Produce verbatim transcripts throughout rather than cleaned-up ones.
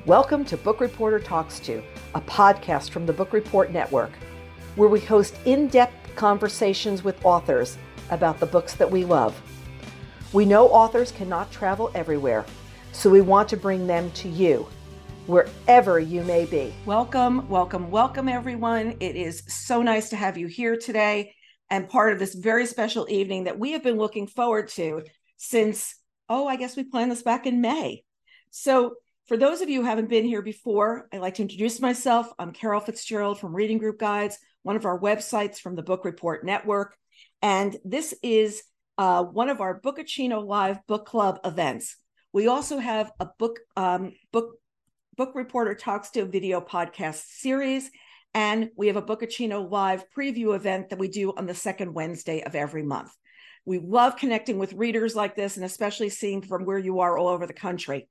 Welcome to Book Reporter Talks To, a podcast from the Book Report Network, where we host in-depth conversations with authors about the books that we love. We know authors cannot travel everywhere, so we want to bring them to you, wherever you may be. Welcome, welcome, welcome, everyone. It is so nice to have you here today and part of this very special evening that we have been looking forward to since, oh, I guess we planned this back in May. So for those of you who haven't been here before, I'd like to introduce myself. I'm Carol Fitzgerald from Reading Group Guides, one of our websites from the Book Report Network. And this is uh, one of our Bookachino Live Book Club events. We also have a book, um, book, Book Reporter Talks To video podcast series, and we have a Bookachino Live preview event that we do on the second Wednesday of every month. We love connecting with readers like this, and especially seeing from where you are all over the country.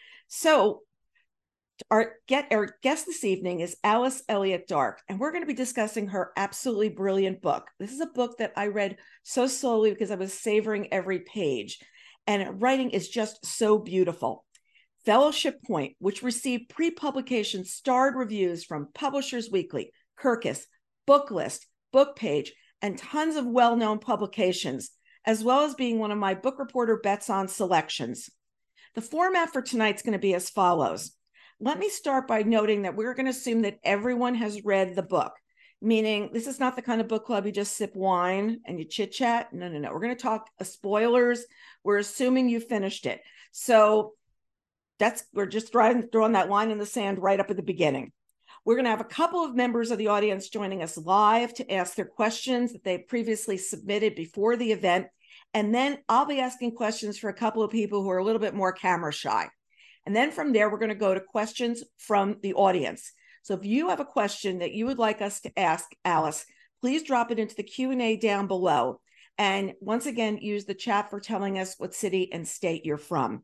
So our, get, our guest this evening is Alice Elliott Dark, and we're going to be discussing her absolutely brilliant book. This is a book that I read so slowly because I was savoring every page, and her writing is just so beautiful. Fellowship Point, which received pre-publication starred reviews from Publishers Weekly, Kirkus, Booklist, Bookpage, and tons of well-known publications, as well as being one of my Book Reporter Bets On selections. The format for tonight's going to be as follows. Let me start by noting that we're going to assume that everyone has read the book, meaning this is not the kind of book club you just sip wine and you chit-chat. No, no, no. We're going to talk uh, spoilers. We're assuming you finished it. So that's we're just throwing, throwing that line in the sand right up at the beginning. We're going to have a couple of members of the audience joining us live to ask their questions that they previously submitted before the event. And then I'll be asking questions for a couple of people who are a little bit more camera shy. And then from there, we're going to go to questions from the audience. So if you have a question that you would like us to ask Alice, please drop it into the Q and A down below. And once again, use the chat for telling us what city and state you're from.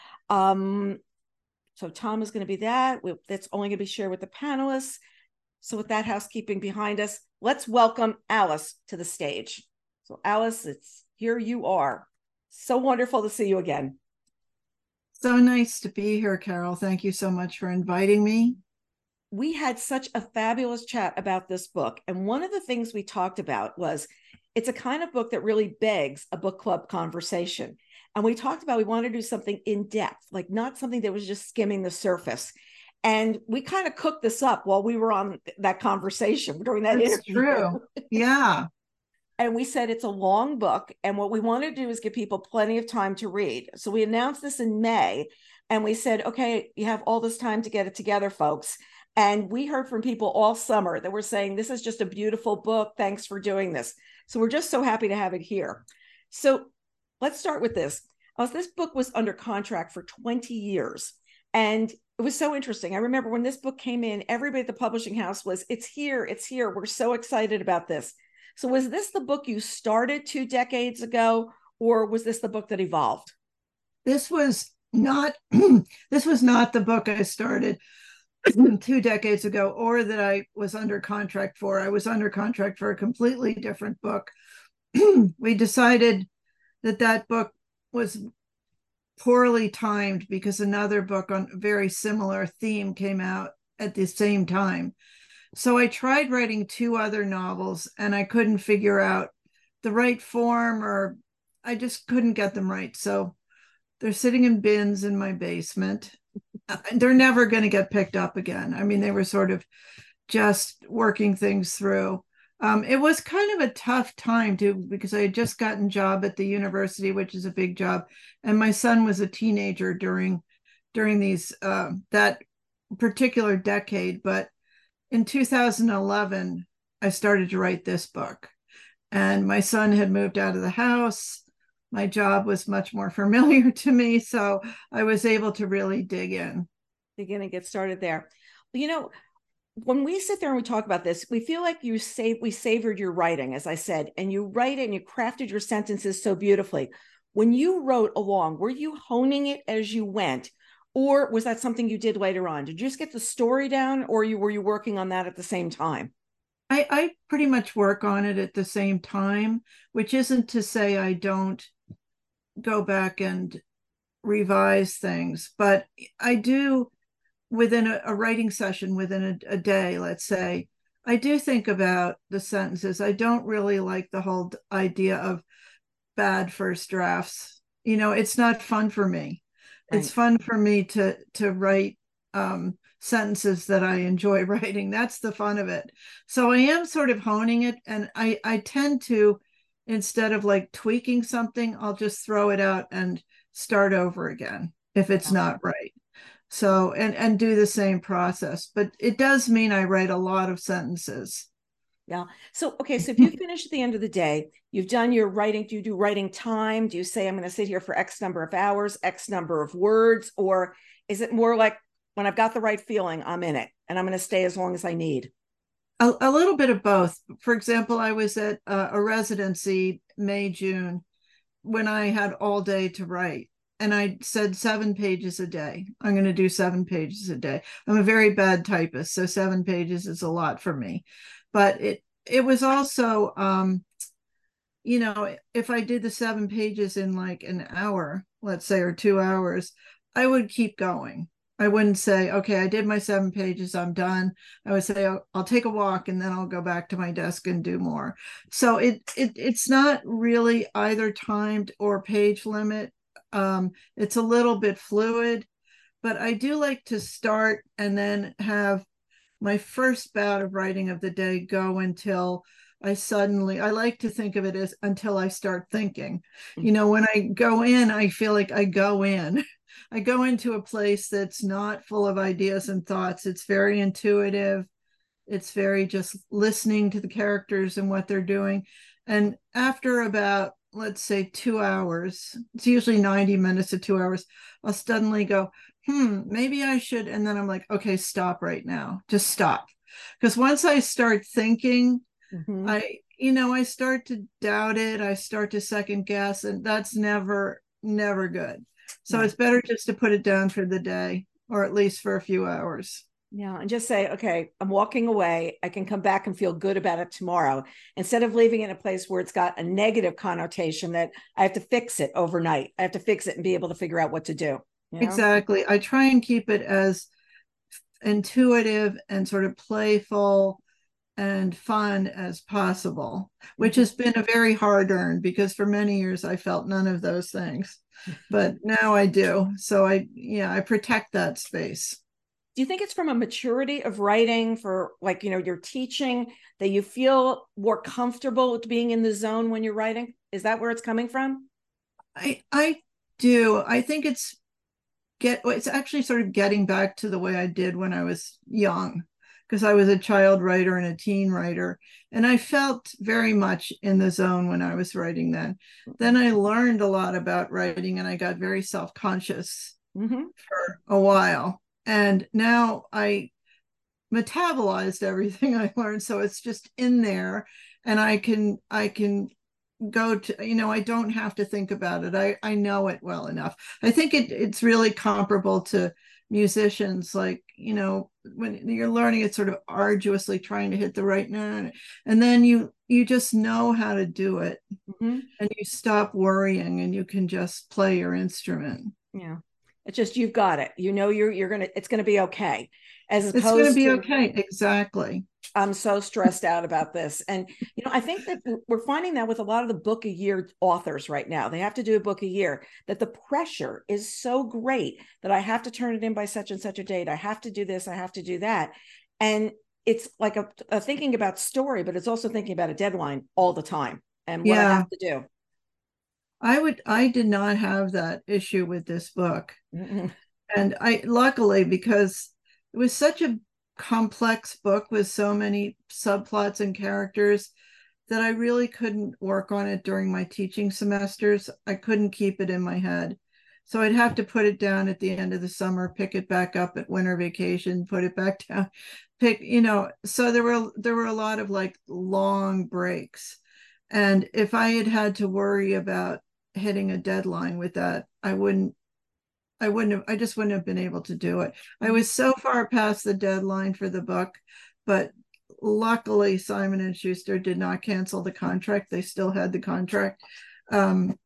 Um, so Tom is going to be that. We, that's only going to be shared with the panelists. So with that housekeeping behind us, let's welcome Alice to the stage. So Alice, it's here you are. So wonderful to see you again. So nice to be here, Carol. Thank you so much for inviting me. We had such a fabulous chat about this book. And one of the things we talked about was it's a kind of book that really begs a book club conversation. And we talked about we want to do something in depth, like not something that was just skimming the surface. And we kind of cooked this up while we were on that conversation during that That's interview. True. Yeah. And we said it's a long book. And what we want to do is give people plenty of time to read. So we announced this in May. And we said, okay, you have all this time to get it together, folks. And we heard from people all summer that were saying, this is just a beautiful book. Thanks for doing this. So we're just so happy to have it here. So let's start with this. Uh, this book was under contract for twenty years. And it was so interesting. I remember when this book came in, everybody at the publishing house was, it's here, it's here. We're so excited about this. So was this the book you started two decades ago, or was this the book that evolved? This was not, this was not the book I started two decades ago, or that I was under contract for. I was under contract for a completely different book. We decided that that book was poorly timed because another book on a very similar theme came out at the same time. So I tried writing two other novels and I couldn't figure out the right form, or I just couldn't get them right. So they're sitting in bins in my basement. They're never going to get picked up again. I mean, they were sort of just working things through. Um, it was kind of a tough time too, because I had just gotten a job at the university, which is a big job. And my son was a teenager during, during these, uh, that particular decade. But in two thousand eleven, I started to write this book, and my son had moved out of the house. My job was much more familiar to me, so I was able to really dig in. Dig in and get started there. You know, when we sit there and we talk about this, we feel like you say we savored your writing, as I said, and you write it and you crafted your sentences so beautifully. When you wrote along, were you honing it as you went? Or was that something you did later on? Did you just get the story down, or you, were you working on that at the same time? I, I pretty much work on it at the same time, which isn't to say I don't go back and revise things, but I do within a, a writing session, within a, a day, let's say, I do think about the sentences. I don't really like the whole idea of bad first drafts. You know, it's not fun for me. It's Right. fun for me to to write um, sentences that I enjoy writing. That's the fun of it. So I am sort of honing it, and I I tend to, instead of like tweaking something, I'll just throw it out and start over again if it's Yeah. not right. So and and do the same process, but it does mean I write a lot of sentences. Yeah. So, okay. So if you finish at the end of the day, you've done your writing. Do you do writing time? Do you say, I'm going to sit here for X number of hours, X number of words? Or is it more like when I've got the right feeling, I'm in it and I'm going to stay as long as I need? A, a little bit of both. For example, I was at uh, a residency May, June when I had all day to write. And I said seven pages a day. I'm going to do seven pages a day. I'm a very bad typist, so seven pages is a lot for me. But it it was also, um, you know, if I did the seven pages in like an hour, let's say, or two hours, I would keep going. I wouldn't say, okay, I did my seven pages, I'm done. I would say, I'll, I'll take a walk and then I'll go back to my desk and do more. So it, it it's not really either timed or page limit. Um, it's a little bit fluid, but I do like to start and then have my first bout of writing of the day go until I suddenly, I like to think of it as until I start thinking. You know, when I go in, I feel like I go in. I go into a place that's not full of ideas and thoughts. It's very intuitive. It's very just listening to the characters and what they're doing. And after about, let's say, two hours, it's usually ninety minutes to two hours, I'll suddenly go, hmm, maybe I should. And then I'm like, okay, stop right now. Just stop. Because once I start thinking, Mm-hmm. I, you know, I start to doubt it. I start to second guess, and that's never, never good. So No. it's better just to put it down for the day, or at least for a few hours. Yeah. And just say, okay, I'm walking away. I can come back and feel good about it tomorrow instead of leaving it in a place where it's got a negative connotation that I have to fix it overnight. I have to fix it and be able to figure out what to do. You know? Exactly. I try and keep it as intuitive and sort of playful and fun as possible, which Mhm. has been a very hard earned because for many years I felt none of those things. But now I do. So I, yeah, I protect that space. Do you think it's from a maturity of writing for, like, you know, you're teaching that you feel more comfortable with being in the zone when you're writing? Is that where it's coming from? I I do. I think it's get it's actually sort of getting back to the way I did when I was young, because I was a child writer and a teen writer, and I felt very much in the zone when I was writing then. Then I learned a lot about writing and I got very self-conscious Mm-hmm. for a while. And now I metabolized everything I learned, so it's just in there, and I can I can go to, you know, I don't have to think about it. I I know it well enough. I think it it's really comparable to musicians, like, you know, when you're learning, it's sort of arduously trying to hit the right note, and then you you just know how to do it, Mm-hmm. and you stop worrying and you can just play your instrument. Yeah. It's just, you've got it. You know, you're you're gonna it's gonna be okay. As It's going to opposed be to, okay. Exactly. I'm so stressed out about this. And, you know, I think that we're finding that with a lot of the book a year authors right now. They have to do a book a year, that the pressure is so great that I have to turn it in by such and such a date. I have to do this. I have to do that. And it's like a, a thinking about story, but it's also thinking about a deadline all the time and what I Yeah. have to do. I would I did not have that issue with this book. Mm-mm. And I, luckily, because it was such a complex book with so many subplots and characters, that I really couldn't work on it during my teaching semesters. I couldn't keep it in my head. So I'd have to put it down at the end of the summer, pick it back up at winter vacation, put it back down, pick, you know, so there were there were a lot of like long breaks. And if I had had to worry about hitting a deadline with that, I wouldn't I wouldn't have, I just wouldn't have been able to do it. I was so far past the deadline for the book, but luckily Simon and Schuster did not cancel the contract. They still had the contract. Um,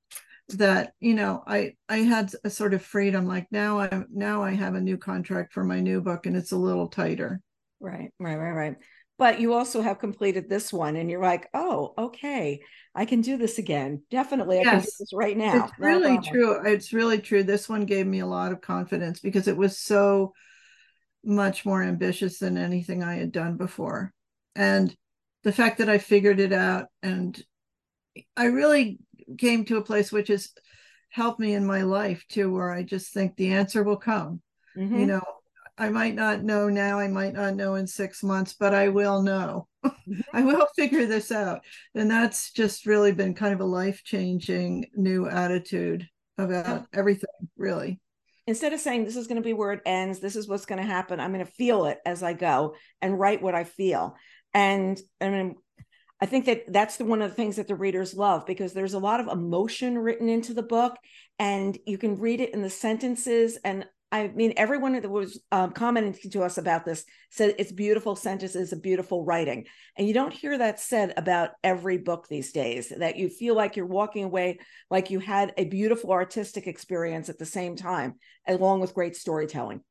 that, you know, I I had a sort of freedom, like now I now I have a new contract for my new book and it's a little tighter. Right, right, right, right. But you also have completed this one and you're like, oh, okay, I can do this again. Definitely, I can do Yes, this right it's now. Not a really problem. true. It's really true. This one gave me a lot of confidence because it was so much more ambitious than anything I had done before. And the fact that I figured it out, and I really came to a place which has helped me in my life too, where I just think the answer will come. You Mm-hmm. know, I might not know now, I might not know in six months, but I will know. Mm-hmm. I will figure this out. And that's just really been kind of a life changing new attitude Yep. about everything, really. Instead of saying this is going to be where it ends, this is what's going to happen, I'm going to feel it as I go and write what I feel. And I mean, I think that that's the, one of the things that the readers love, because there's a lot of emotion written into the book and you can read it in the sentences. And I mean, everyone that was um, commenting to us about this said it's beautiful sentences, a beautiful writing. And you don't hear that said about every book these days, that you feel like you're walking away like you had a beautiful artistic experience at the same time, along with great storytelling.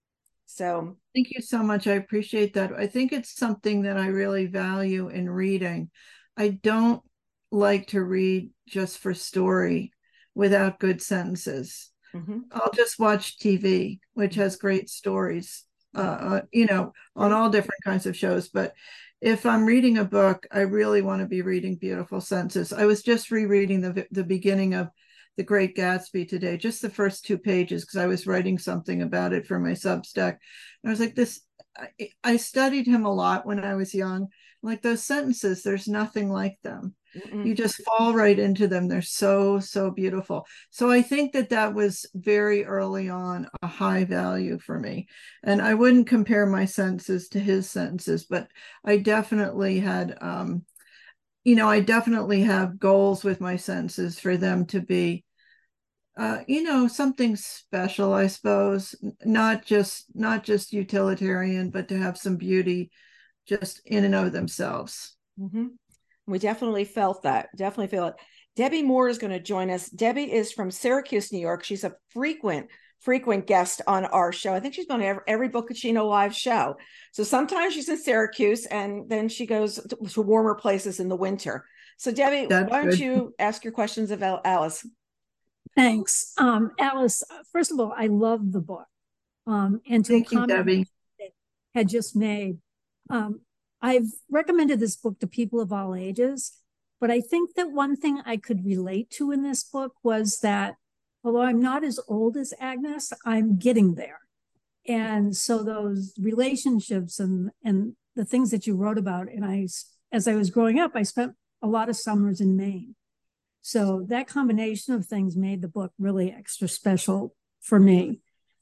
So, Thank you so much. I appreciate that. I think it's something that I really value in reading. I don't like to read just for story without good sentences. mm-hmm. I'll just watch T V, which has great stories, uh, Yep. uh, you know, on True. all different kinds of shows. But if I'm reading a book, I really want to be reading beautiful sentences. I was just rereading the the beginning of The Great Gatsby today, just the first two pages, because I was writing something about it for my Substack. And I was like, this, I, I studied him a lot when I was young. Like those sentences, there's nothing like them. You Mm-mm. just fall right into them. They're so, so beautiful. So I think that that was very early on a high value for me. And I wouldn't compare my sentences to his sentences, but I definitely had, um, you know, I definitely have goals with my sentences for them to be, uh, you know, something special, I suppose, not just not just utilitarian, but to have some beauty just in and of themselves. Mm-hmm. We definitely felt that. Definitely feel it. Debbie Moore is going to join us. Debbie is from Syracuse, New York. She's a frequent, frequent guest on our show. I think she's been on every, every Bookachino Live show. So sometimes she's in Syracuse and then she goes to, to warmer places in the winter. So, Debbie, That's why don't good. you ask your questions of Alice? Thanks. Um, Alice, first of all, I love the book. Um, and to a Thank you, comment Debbie. that had just made, um, I've recommended this book to people of all ages, but I think that one thing I could relate to in this book was that although I'm not as old as Agnes, I'm getting there. And so those relationships and, and the things that you wrote about, and I, as I was growing up, I spent a lot of summers in Maine. So that combination of things made the book really extra special for me.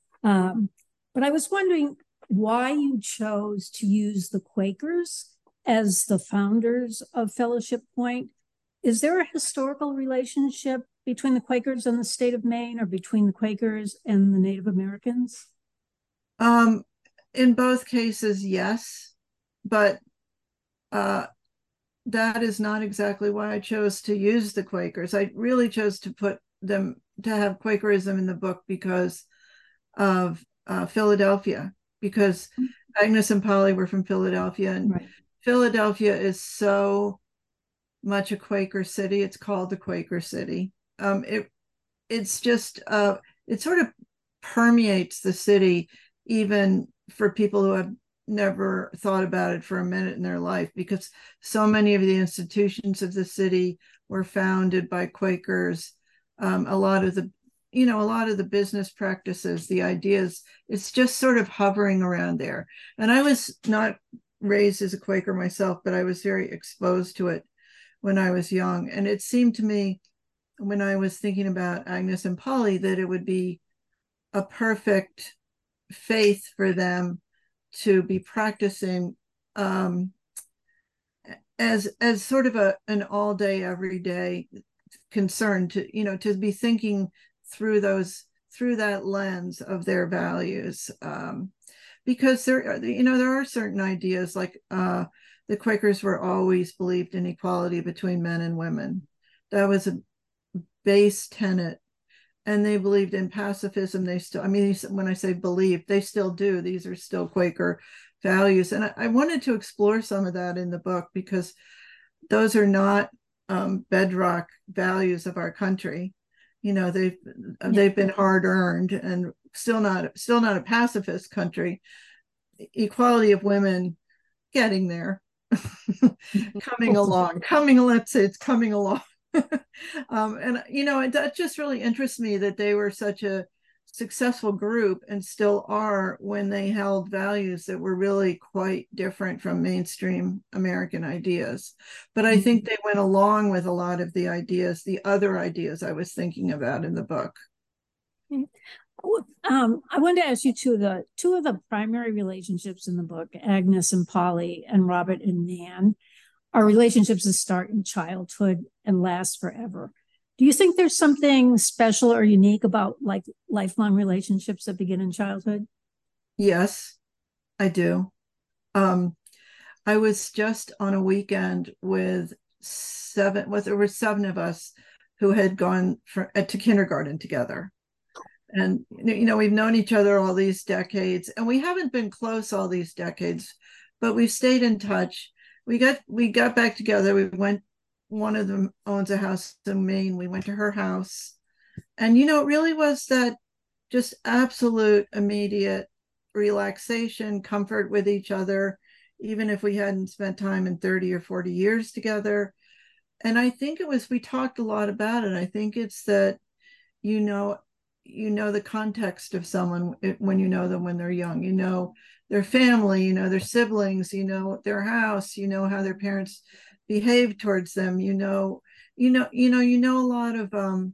Um, but I was wondering why you chose to use the Quakers as the founders of Fellowship Point. Is there a historical relationship between the Quakers and the state of Maine, or between the Quakers and the Native Americans? Um, in both cases, yes, but uh, that is not exactly why I chose to use the Quakers. I really chose to put them to have Quakerism in the book because of uh, Philadelphia, because Agnes and Polly were from Philadelphia, and Right. Philadelphia is so much a Quaker city. It's called the Quaker City. Um, it it's just uh, it sort of permeates the city, even for people who have never thought about it for a minute in their life, because so many of the institutions of the city were founded by Quakers. Um, a lot of the, you know, a lot of the business practices, the ideas, it's just sort of hovering around there. And I was not raised as a Quaker myself, but I was very exposed to it when I was young. And it seemed to me, when I was thinking about Agnes and Polly, that it would be a perfect faith for them to be practicing um, as as sort of a an all day, every day concern, to, you know, to be thinking through those through that lens of their values, um, because there, you know, there are certain ideas like uh, the Quakers were always believed in equality between men and women. That was a base tenet. And they believed in pacifism. They still, I mean, when I say believe, they still do. These are still Quaker values. And I, I wanted to explore some of that in the book, because those are not um, bedrock values of our country. You know, they've yeah. they've been hard earned, and still not still not a pacifist country. Equality of women, getting there, coming along, coming. Let's say it's coming along. um, and you know, that just really interests me, that they were such a successful group, and still are, when they held values that were really quite different from mainstream American ideas. But I think they went along with a lot of the ideas, the other ideas I was thinking about in the book. Um, I wanted to ask you two of the two of the primary relationships in the book, Agnes and Polly, and Robert and Nan, are relationships that start in childhood and last forever. Do you think there's something special or unique about like lifelong relationships that begin in childhood? Yes, I do. Um, I was just on a weekend with seven, was there were seven of us who had gone for, uh, to kindergarten together. And, you know, we've known each other all these decades, and we haven't been close all these decades, but we've stayed in touch. We got we got back together. We went, one of them owns a house in Maine. We went to her house. And, you know, it really was that just absolute immediate relaxation, comfort with each other, even if we hadn't spent time in thirty or forty years together. And I think it was, we talked a lot about it. I think it's that, you know, you know the context of someone when you know them when they're young. You know their family, you know their siblings, you know their house, you know how their parents behave towards them, you know you know you know you know a lot of um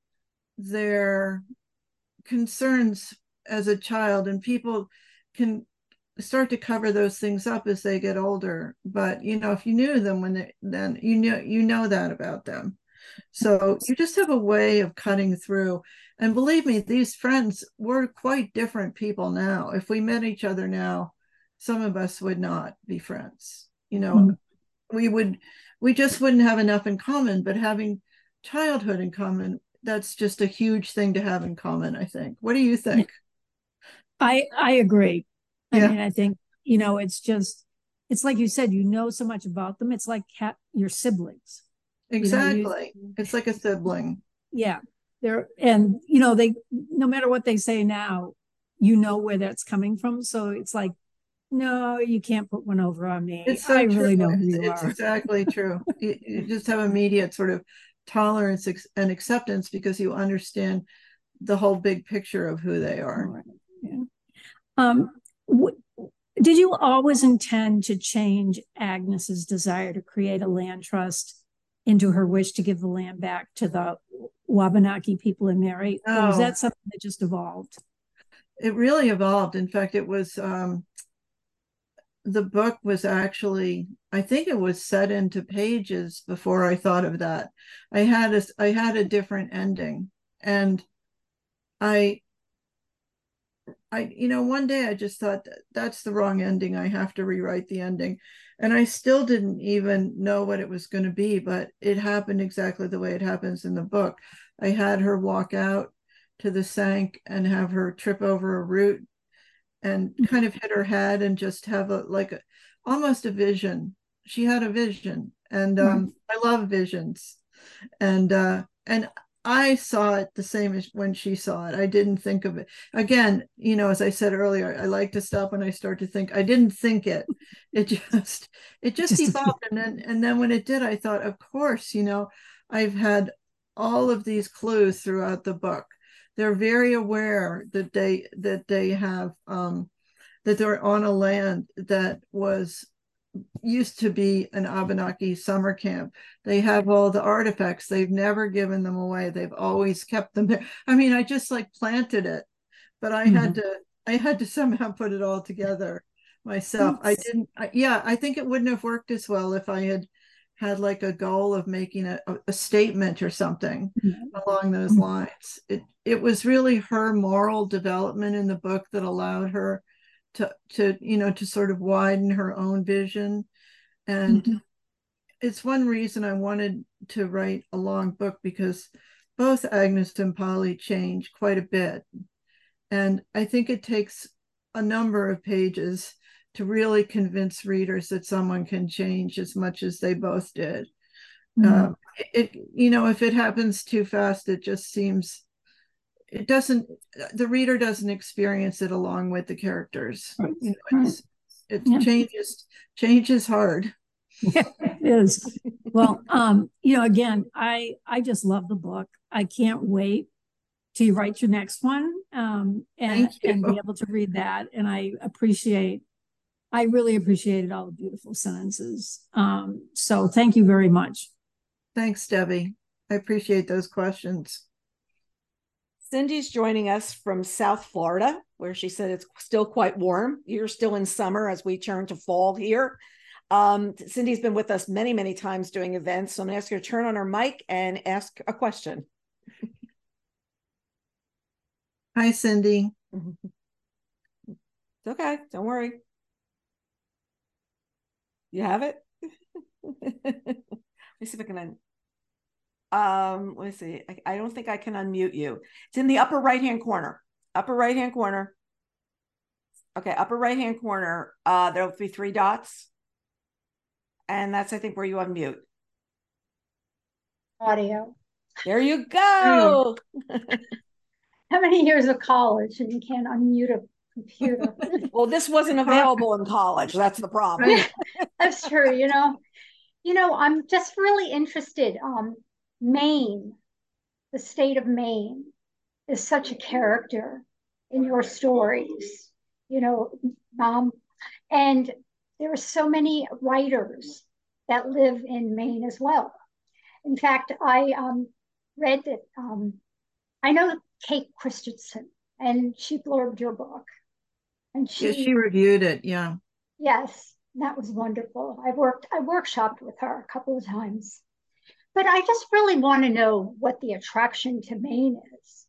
their concerns as a child, and people can start to cover those things up as they get older. But you know if you knew them when they, then you know you know that about them. So you just have a way of cutting through. And believe me, these friends were quite different people now. If we met each other now, some of us would not be friends. You know, mm-hmm. we would, we just wouldn't have enough in common. But having childhood in common, that's just a huge thing to have in common, I think. What do you think? I I agree. Yeah. I mean, I think, you know, it's just, it's like you said, you know so much about them. It's like cat, your siblings. Exactly. You know, you, it's like a sibling. Yeah. They're, and, you know, they, no matter what they say now, you know where that's coming from. So it's like, no, you can't put one over on me. It's so I true. really know who it's, you it's are. exactly true. you, you just have immediate sort of tolerance and acceptance, because you understand the whole big picture of who they are. Right. Yeah. Um, w- did you always intend to change Agnes's desire to create a land trust into her wish to give the land back to the Wabanaki people in Mary? No. Or was that something that just evolved? It really evolved. In fact, it was, um, the book was actually, I think it was set into pages before I thought of that. I had a, I had a different ending. And I, I, you know, one day I just thought, that's the wrong ending. I have to rewrite the ending. And I still didn't even know what it was going to be, but it happened exactly the way it happens in the book. I had her walk out to the Sank and have her trip over a root and kind of hit her head and just have a, like a, almost a vision. She had a vision, and um, I love visions. And, uh, and I saw it the same as when she saw it. I didn't think of it. Again, you know, as I said earlier, I like to stop when I start to think. I didn't think it. It just, it just, just evolved. And then, and then when it did, I thought, of course, you know, I've had all of these clues throughout the book. They're very aware that they, that they have, um, that they're on a land that was used to be an Abenaki summer camp. They have all the artifacts. They've never given them away. They've always kept them there. I mean, I just like planted it, but I mm-hmm. had to, I had to somehow put it all together myself. Oops. I didn't, I, yeah, I think it wouldn't have worked as well if I had had like a goal of making a, a statement or something mm-hmm. along those mm-hmm. lines. It, it was really her moral development in the book that allowed her to, to, you know, to sort of widen her own vision. And mm-hmm. it's one reason I wanted to write a long book, because both Agnes and Polly change quite a bit. And I think it takes a number of pages to really convince readers that someone can change as much as they both did. Mm-hmm. um, it, you know, if it happens too fast, it just seems, it doesn't, the reader doesn't experience it along with the characters. Right. You know, it's, it yeah. changes, change is hard. Yeah, it is. Well, um, you know, again, I I just love the book. I can't wait to write your next one, um, and and be able to read that. And I appreciate, I really appreciated all the beautiful sentences. Um, so thank you very much. Thanks, Debbie. I appreciate those questions. Cindy's joining us from South Florida, where she said it's still quite warm. You're still in summer as we turn to fall here. Um, Cindy's been with us many, many times doing events. So I'm going to ask her to turn on her mic and ask a question. Hi, Cindy. It's okay. Don't worry. You have it? Let me see if I can. Um, let me see. I, I don't think I can unmute you. It's in the upper right-hand corner. Upper right-hand corner. Okay, upper right-hand corner. Uh, there'll be three dots. And that's, I think, where you unmute. Audio. There you go. How many years of college and you can't unmute a computer? Well, this wasn't available in college. That's the problem. That's true. You know, you know, I'm just really interested. Um, Maine, the state of Maine, is such a character in your stories. You know, um, and there are so many writers that live in Maine as well. In fact, I um, read that, um, I know Kate Christensen, and she blurbed your book. And she, yeah, she reviewed it, yeah. Yes, that was wonderful. I worked, I workshopped with her a couple of times. But I just really want to know what the attraction to Maine is.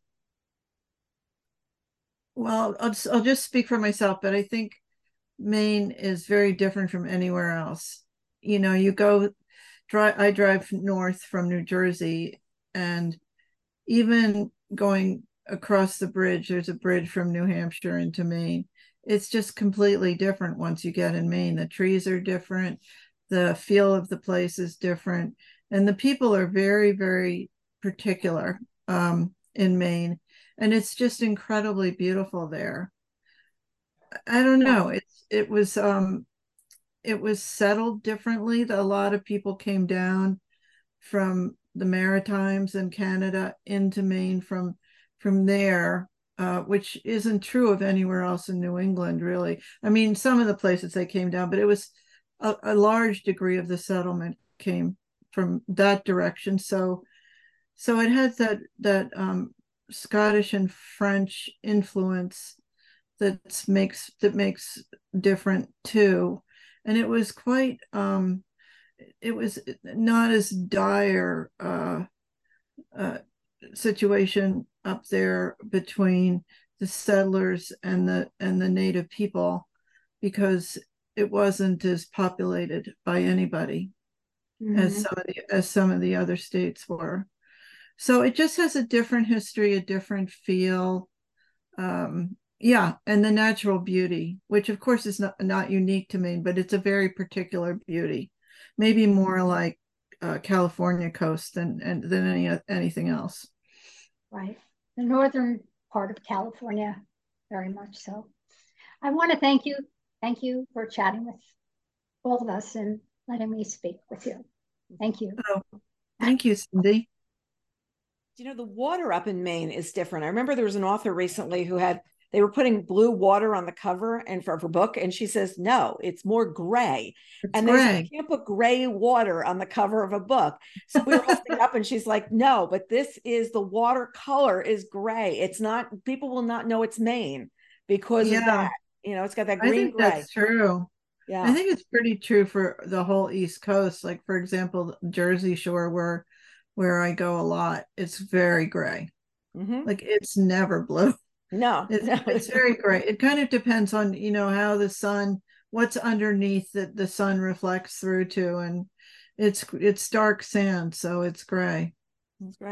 Well, I'll just, I'll just speak for myself, but I think Maine is very different from anywhere else. You know, you go, drive, I drive north from New Jersey, and even going across the bridge, there's a bridge from New Hampshire into Maine. It's just completely different once you get in Maine. The trees are different. The feel of the place is different. And the people are very, very particular um, in Maine. And it's just incredibly beautiful there. I don't know. It's it was um it was settled differently. A lot of people came down from the Maritimes and Canada into Maine from from there, uh, which isn't true of anywhere else in New England, really. I mean, some of the places they came down, but it was a, a large degree of the settlement came from that direction. So so it has that that um, Scottish and French influence that makes that makes different too. And it was quite um it was not as dire uh, uh situation up there between the settlers and the and the native people, because it wasn't as populated by anybody mm-hmm. as some of the as some of the other states were. So it just has a different history, a different feel. Um, yeah, and the natural beauty, which of course is not, not unique to Maine, but it's a very particular beauty, maybe more like uh, California coast than and than any anything else. Right, the northern part of California, very much so. I want to thank you, thank you for chatting with both of us and letting me speak with you. Thank you. Oh, thank you, Cindy. You know, the water up in Maine is different. I remember there was an author recently who had, they were putting blue water on the cover and for her book, and she says, no, it's more gray. It's and gray. There's, you can't put gray water on the cover of a book. So we were listening up and she's like, no, but this is, the water color is gray. It's not, people will not know it's Maine because yeah. of that. You know, it's got that green I think gray. That's true. Yeah. I think it's pretty true for the whole East Coast. Like, for example, Jersey Shore, where where I go a lot, it's very gray. Mm-hmm. Like, it's never blue. No, it's, no. it's very gray. It kind of depends on, you know, how the sun, what's underneath that the sun reflects through to, and it's it's dark sand, so it's gray. That's right.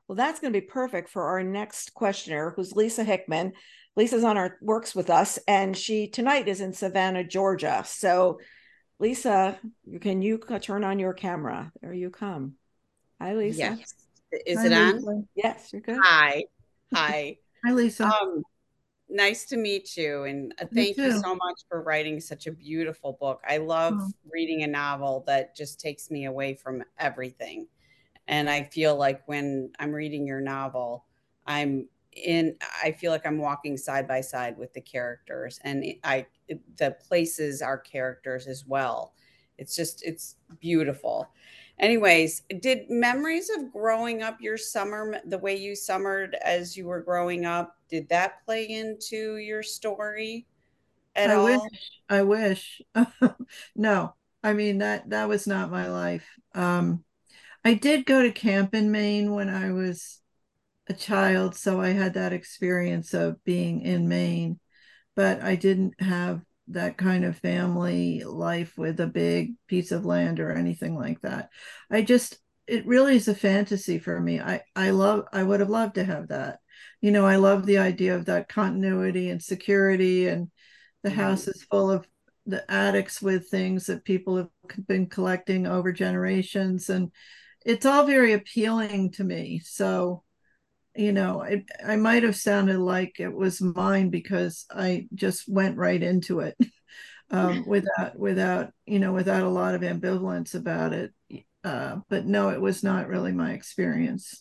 Well, that's going to be perfect for our next questioner, who's Lisa Hickman. Lisa's on our works with us, and she tonight is in Savannah, Georgia. So, Lisa, can you turn on your camera? There you come. Hi, Lisa. Yes. Is Hi, it on? Lisa. Yes, you're good. Hi. Hi. Hi, Lisa. Um, nice to meet you. And uh, You thank you too. so much for writing such a beautiful book. I love Oh. reading a novel that just takes me away from everything. And I feel like when I'm reading your novel, I'm in, I feel like I'm walking side by side with the characters, and I, the places are characters as well. It's just, it's beautiful. Anyways, did memories of growing up, your summer, the way you summered as you were growing up, did that play into your story at I wish, all? I wish. No, I mean, that that was not my life. Um, I did go to camp in Maine when I was a child, so I had that experience of being in Maine, but I didn't have that kind of family life with a big piece of land or anything like that. I just, it really is a fantasy for me. I I love, I would have loved to have that. You know, I love the idea of that continuity and security, and the house Mhm. is full of the attics with things that people have been collecting over generations, and it's all very appealing to me. So, you know, it, I might have sounded like it was mine because I just went right into it, um, without without you know without a lot of ambivalence about it. Uh, but no, it was not really my experience.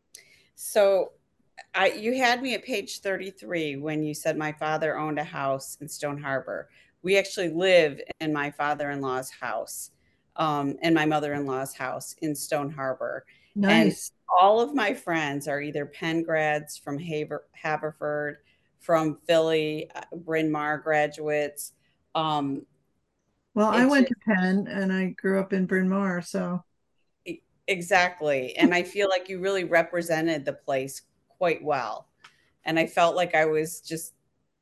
So I, you had me at page thirty-three when you said my father owned a house in Stone Harbor. We actually live in my father-in-law's house, um, and my mother-in-law's house in Stone Harbor. And Nice. all of my friends are either Penn grads from Haver, Haverford, from Philly, uh, Bryn Mawr graduates. Um, Well, I it went just, to Penn and I grew up in Bryn Mawr, so e- exactly. And I feel like you really represented the place quite well. And I felt like I was just,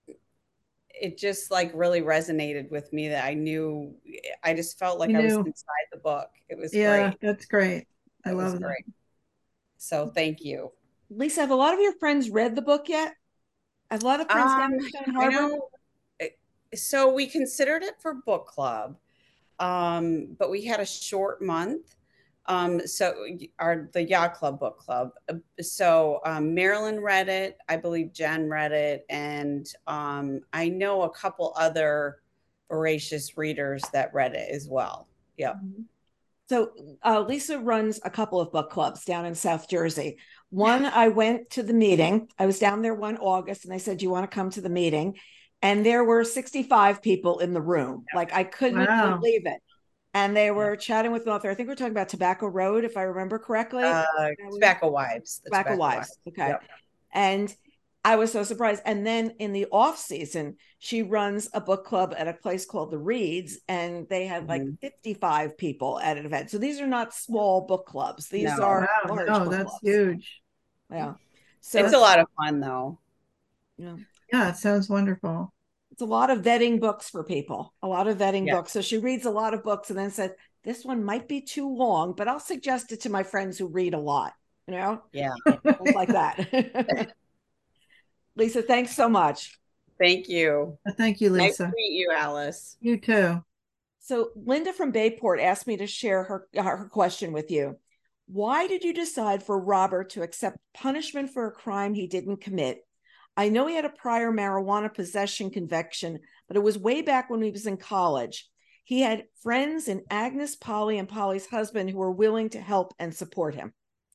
it just like really resonated with me that I knew, I just felt like you I was knew. inside the book. It was Yeah, great. that's great. I It was love that. great. So thank you. Lisa, have a lot of your friends read the book yet? Have a lot of friends down Um, in Stone you Harbor? know, it- so we considered it for book club, um, but we had a short month. Um, so our the Yacht Club book club. Uh, So um, Marilyn read it, I believe Jen read it, and um, I know a couple other voracious readers that read it as well. Yep. Mhm. So uh, Lisa runs a couple of book clubs down in South Jersey. One, I went to the meeting. I was down there one August, and they said, "Do you want to come to the meeting?" And there were sixty-five people in the room. Like I couldn't Wow. believe it. And they Yeah. were chatting with an author. I think we're talking about Tobacco Road, if I remember correctly. Uh, That was Tobacco Wives. The Tobacco Tobacco Wives. Wives. Okay. Yep. And I was so surprised. And then in the off season, she runs a book club at a place called the Reeds, and they had like Mhm. fifty-five people at an event. So these are not small book clubs; these No, are Wow, large no, book that's clubs. huge. Yeah. it's So a lot of fun though. yeah, Yeah, it sounds wonderful. it's a lot of vetting books for people. A lot of vetting Yeah. books. So she reads a lot of books, and then said, "This one might be too long, but I'll suggest it to my friends who read a lot." You know, Yeah. things like that. Lisa, thanks so much. Thank you. Thank you, Nice to Lisa. meet you, Alice. You too. So Linda from Bayport asked me to share her, her question with you. Why did you decide for Robert to accept punishment for a crime he didn't commit? I know he had a prior marijuana possession conviction, but it was way back when he was in college. He had friends in Agnes, Polly, and Polly's husband who were willing to help and support him.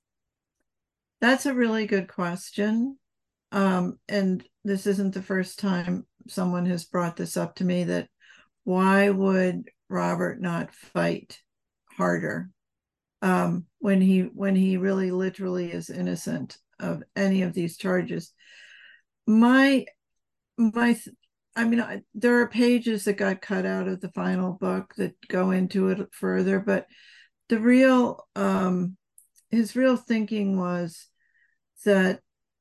That's a really good question. Um, and this isn't the first time someone has brought this up to me, that why would Robert not fight harder, um, when he when he really literally is innocent of any of these charges? My my I mean, I, there are pages that got cut out of the final book that go into it further, but the real um, his real thinking was that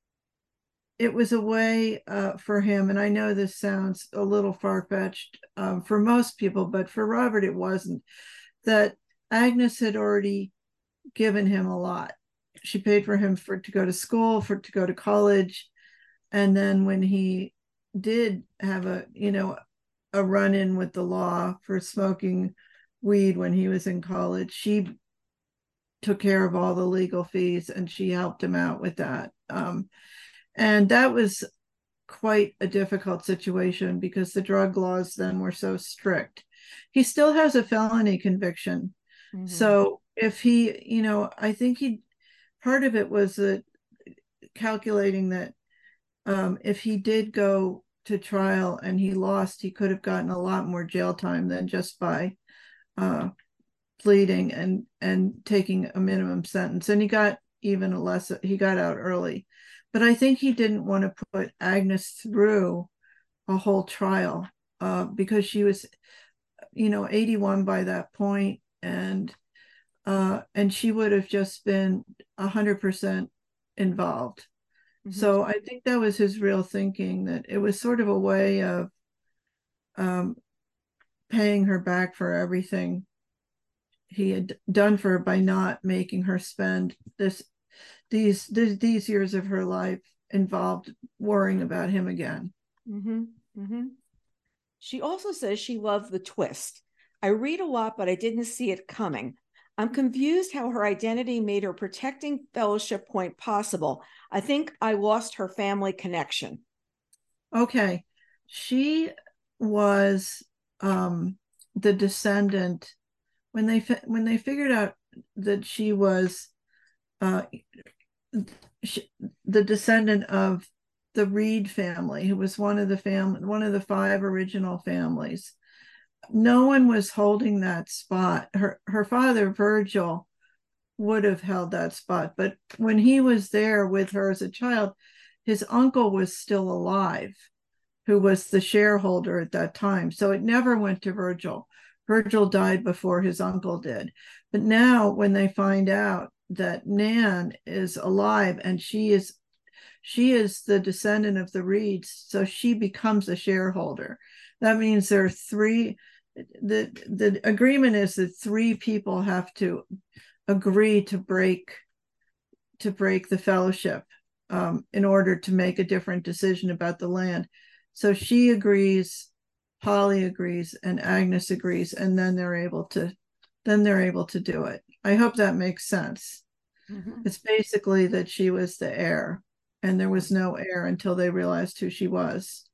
it was a way, uh, for him, and I know this sounds a little far-fetched, um, for most people, but for Robert it wasn't, that Agnes had already given him a lot. she paid for him for to go to school, for to go to college. And then when he did have a, you know, a run-in with the law for smoking weed when he was in college, she took care of all the legal fees and she helped him out with that. Um, and that was quite a difficult situation because the drug laws then were so strict. He still has a felony conviction. Mm-hmm. So if he, you know, I think he, part of it was that calculating that um, if he did go to trial and he lost, he could have gotten a lot more jail time than just by uh, pleading and and taking a minimum sentence. And he got even a less, he got out early. But I think he didn't want to put Agnes through a whole trial uh, because she was, you know, eighty-one by that point, and uh, and she would have just been one hundred percent involved. Mm-hmm. So I think that was his real thinking, that it was sort of a way of um, paying her back for everything he had done for her by not making her spend this these these, these years of her life involved worrying about him again. Mm-hmm. Mm-hmm. She also says she loved the twist. I read a lot, but I didn't see it coming. I'm confused how her identity made her protecting fellowship point possible. I think I lost her family connection. Okay. She was um, the descendant when they when they figured out that she was uh, she, the descendant of the Reed family, who was one of the family, one of the five original families. No one was holding that spot. Her her father, Virgil, would have held that spot, but when he was there with her as a child, his uncle was still alive, who was the shareholder at that time. So it never went to Virgil. Virgil died before his uncle did. But now when they find out that Nan is alive and she is she is the descendant of the Reeds, so she becomes a shareholder. That means there are three, the, the agreement is that three people have to agree to break to break the fellowship um, in order to make a different decision about the land. So she agrees, Polly agrees, and Agnes agrees, and then they're able to then they're able to do it. I hope that makes sense. Mm-hmm. It's basically that she was the heir, and there was no heir until they realized who she was.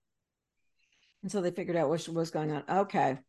And so they figured out what was going on. Okay.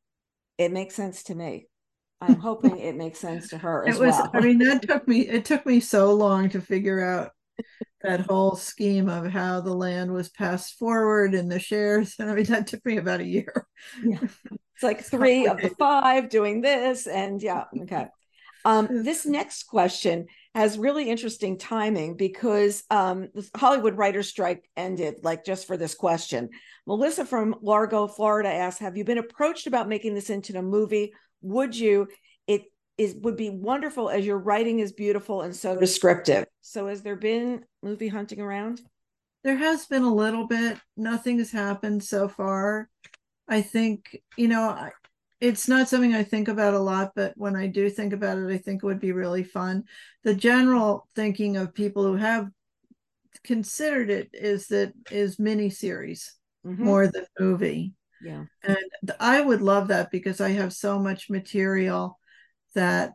It makes sense to me. I'm hoping it makes sense to her as it was, well. I mean, that took me, it took me so long to figure out that whole scheme of how the land was passed forward and the shares. And I mean, that took me about a year. Yeah. It's like three of the five doing this. And yeah, okay. Um, this next question has really interesting timing because um, the Hollywood writer's strike ended like just for this question. Melissa from Largo, Florida asks, have you been approached about making this into a movie? Would you? It is would be wonderful as your writing is beautiful and so descriptive. So has there been movie hunting around? There has been a little bit. Nothing has happened so far. I think, you know, I, it's not something I think about a lot, but when I do think about it, I think it would be really fun. The general thinking of people who have considered it is that is miniseries mm-hmm. more than movie. Yeah. And I would love that because I have so much material that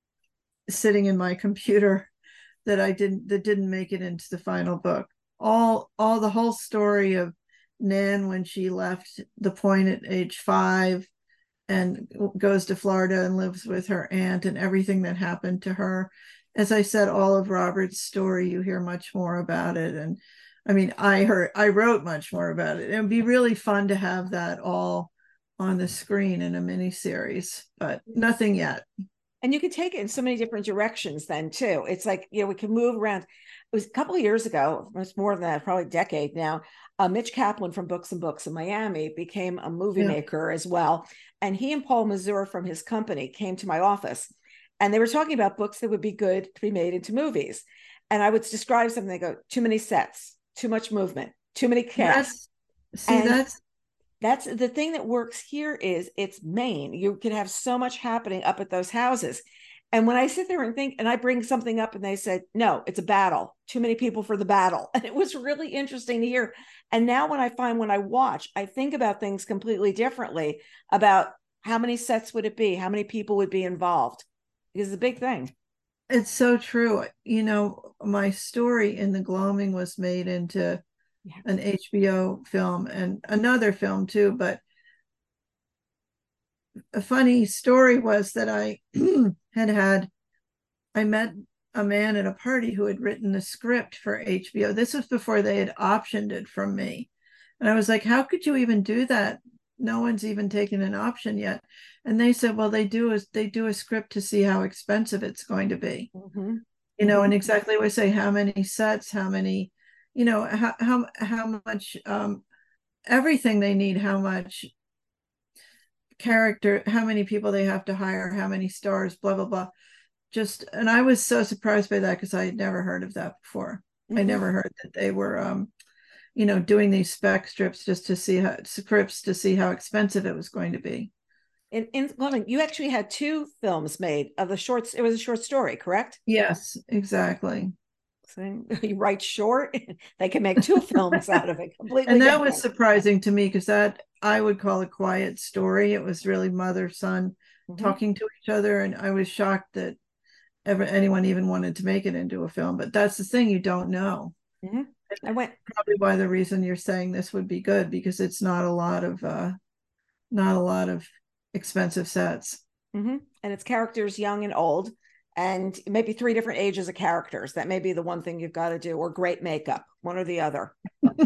sitting in my computer that I didn't that didn't make it into the final book. All all the whole story of Nan when she left the point at age five and goes to Florida and lives with her aunt and everything that happened to her. As I said, all of Robert's story, you hear much more about it. And I mean, I heard, I wrote much more about it. It would be really fun to have that all on the screen in a miniseries, but nothing yet. And you can take it in so many different directions then too. It's like, you know, we can move around. It was a couple of years ago, it's more than that, probably a decade now. Uh, Mitch Kaplan from Books and Books in Miami became a movie yeah. maker as well. And he and Paul Mazur from his company came to my office and they were talking about books that would be good to be made into movies. And I would describe something, they go, too many sets, too much movement, too many casts. That's, see, and that's that's the thing that works here is it's Maine. You can have so much happening up at those houses. And when I sit there and think, and I bring something up and they said, no, it's a battle, too many people for the battle. And it was really interesting to hear. And now when I find, when I watch, I think about things completely differently, about how many sets would it be? How many people would be involved? Because it's a big thing. It's so true. You know, my story in The Gloaming was made into yeah. an H B O film and another film too. But a funny story was that I had had, I met a man at a party who had written the script for H B O. This was before they had optioned it from me. And I was like, how could you even do that? No one's even taken an option yet. And they said, well, they do a, they do a script to see how expensive it's going to be. Mm-hmm. You know, mm-hmm. and exactly what I say, how many sets, how many, you know, how how, how much, um, everything they need, how much character, how many people they have to hire, how many stars, blah, blah, blah. Just, and I was so surprised by that because I had never heard of that before. Mm-hmm. I never heard that they were, um, you know, doing these spec strips just to see how, scripts to see how expensive it was going to be. In, in Gloaming, you actually had two films made of the shorts. It was a short story, correct? Yes, exactly. So you write short, they can make two films out of it completely. And that different. was surprising to me because that I would call a quiet story. It was really mother, son mm-hmm. talking to each other. And I was shocked that ever anyone even wanted to make it into a film. But that's the thing, you don't know. Mm-hmm. I went probably why the reason you're saying this would be good, because it's not a lot of uh not a lot of expensive sets. Mm-hmm. And it's characters young and old, and maybe three different ages of characters. That may be the one thing you've got to do, or great makeup, one or the other.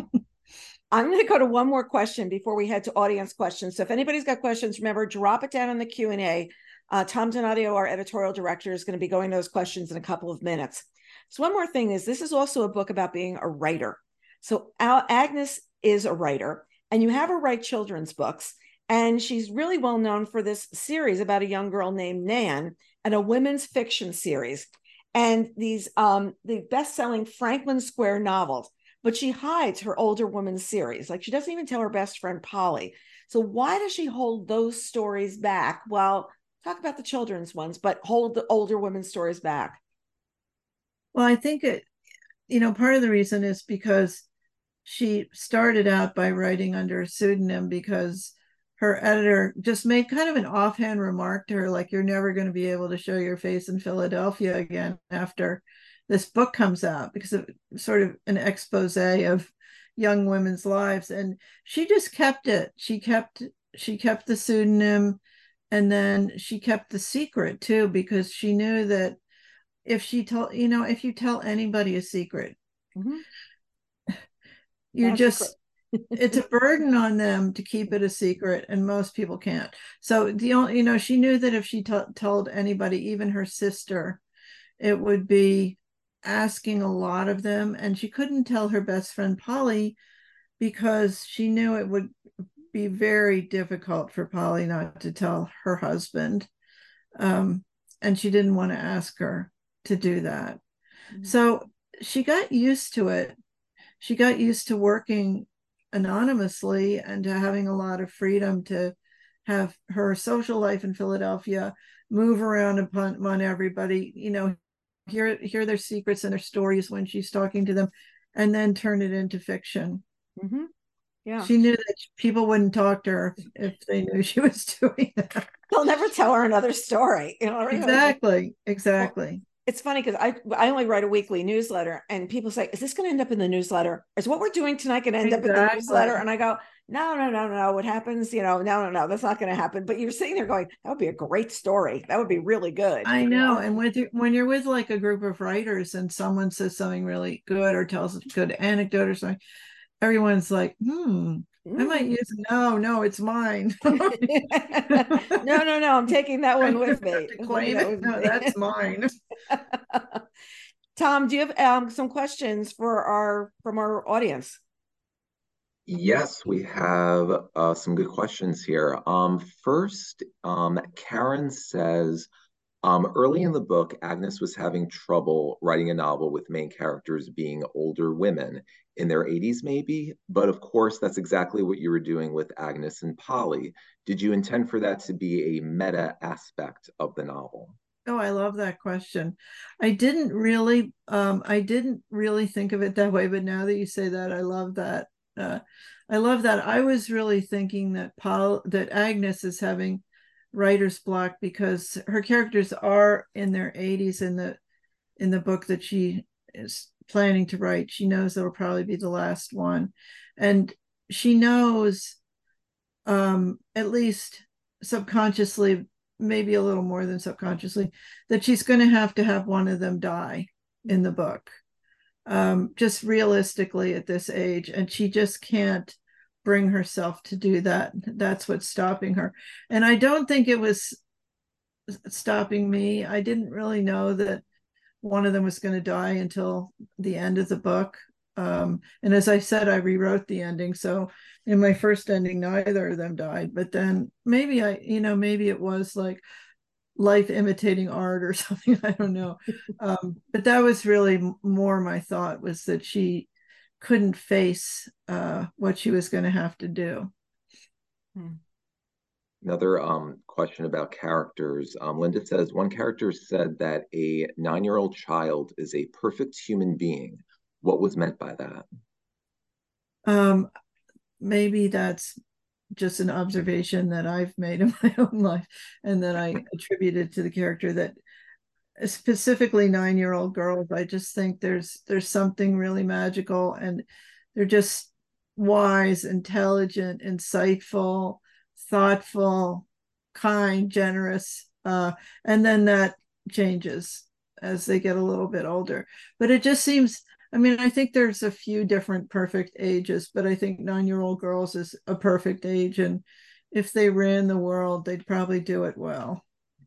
I'm going to go to one more question before we head to audience questions. So if anybody's got questions, remember, drop it down in the Q and A. Uh, Tom Donadio, our editorial director, is going to be going those questions in a couple of minutes. So one more thing is, this is also a book about being a writer. So Al, Agnes is a writer, and you have her write children's books. And she's really well known for this series about a young girl named Nan, and a women's fiction series. And these, um, the best-selling Franklin Square novels. But she hides her older women's series. Like, she doesn't even tell her best friend, Polly. So why does she hold those stories back? Well, talk about the children's ones, but hold the older women's stories back. Well, I think it, you know, part of the reason is because she started out by writing under a pseudonym, because her editor just made kind of an offhand remark to her, like, you're never going to be able to show your face in Philadelphia again after this book comes out, because of sort of an expose of young women's lives. And she just kept it. She kept, she kept the pseudonym, and then she kept the secret too, because she knew that if she told, you know, if you tell anybody a secret, mm-hmm. you That's just, it's a burden on them to keep it a secret, and most people can't. So the only, you know, she knew that if she t- told anybody, even her sister, it would be asking a lot of them. And she couldn't tell her best friend Polly, because she knew it would be very difficult for Polly not to tell her husband. Um, and she didn't want to ask her to do that. Mm-hmm. So she got used to it. She got used to working anonymously and to having a lot of freedom to have her social life in Philadelphia, move around upon, upon everybody, you know, hear hear their secrets and their stories when she's talking to them, and then turn it into fiction. Mm-hmm. Yeah, she knew that people wouldn't talk to her if they knew she was doing that. They'll never tell her another story, you know. Right? Exactly, exactly. Well, it's funny because I I only write a weekly newsletter, and people say, "Is this going to end up in the newsletter? Is what we're doing tonight going to end exactly. up in the newsletter?" And I go, "No, no, no, no. What happens? You know, no, no, no. That's not going to happen." But you're sitting there going, "That would be a great story. That would be really good." I know. know? And when you when you're with like a group of writers, and someone says something really good or tells a good anecdote or something, everyone's like, "Hmm." I might use no, no, it's mine. no, no, no, I'm taking that one with me. Claim it. No, that's mine. Tom, do you have um, some questions for our from our audience? Yes, we have uh, some good questions here. Um, first, um, Karen says, um, early in the book, Agnes was having trouble writing a novel with main characters being older women in their eighties, maybe. But of course, that's exactly what you were doing with Agnes and Polly. Did you intend for that to be a meta aspect of the novel? Oh, I love that question. I didn't really, um, I didn't really think of it that way, but now that you say that, I love that. Uh, I love that. I was really thinking that Paul, that Agnes is having writer's block because her characters are in their eighties in the in the book that she is planning to write. She knows it'll probably be the last one, and she knows, um, at least subconsciously, maybe a little more than subconsciously, that she's going to have to have one of them die in the book, um, just realistically at this age. And she just can't bring herself to do that. That's what's stopping her. And I don't think it was stopping me. I didn't really know that one of them was going to die until the end of the book. Um, and as I said, I rewrote the ending. So in my first ending, neither of them died. But then maybe I, you know, maybe it was like life imitating art or something. I don't know. Um, but that was really more my thought, was that she couldn't face uh, what she was going to have to do. Hmm. Another um, question about characters. Um, Linda says, one character said that a nine-year-old child is a perfect human being. What was meant by that? Um, maybe that's just an observation that I've made in my own life and that I attributed to the character, that specifically nine-year-old girls, I just think there's there's something really magical, and they're just wise, intelligent, insightful, thoughtful, kind, generous, uh, and then that changes as they get a little bit older. But it just seems, I mean, I think there's a few different perfect ages, but I think nine-year-old girls is a perfect age, and if they ran the world, they'd probably do it well.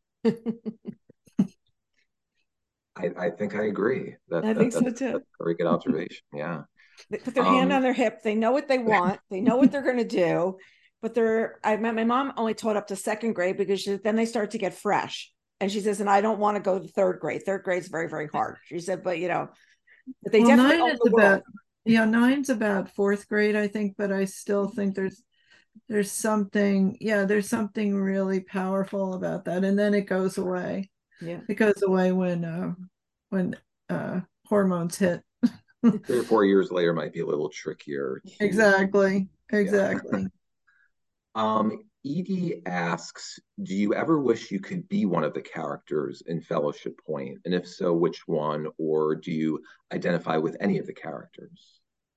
I, I think I agree. That, I that, think that's, so too. that's a very good observation. Yeah. They put their hand Um, on their hip. They know what they want. They know what they're going to do. But they're, I met my mom only taught up to second grade because she, then they start to get fresh. And she says, and I don't want to go to third grade. Third grade is very, very hard. She said, but you know, but they Well, definitely nine own is the world. about, yeah, nine's about fourth grade, I think, but I still think there's there's something, yeah, there's something really powerful about that. And then it goes away. Yeah. It goes away when uh when uh hormones hit. three or four years later might be a little trickier to, Exactly. yeah. Exactly. Um, Edie asks, do you ever wish you could be one of the characters in Fellowship Point? And if so, which one? Or do you identify with any of the characters?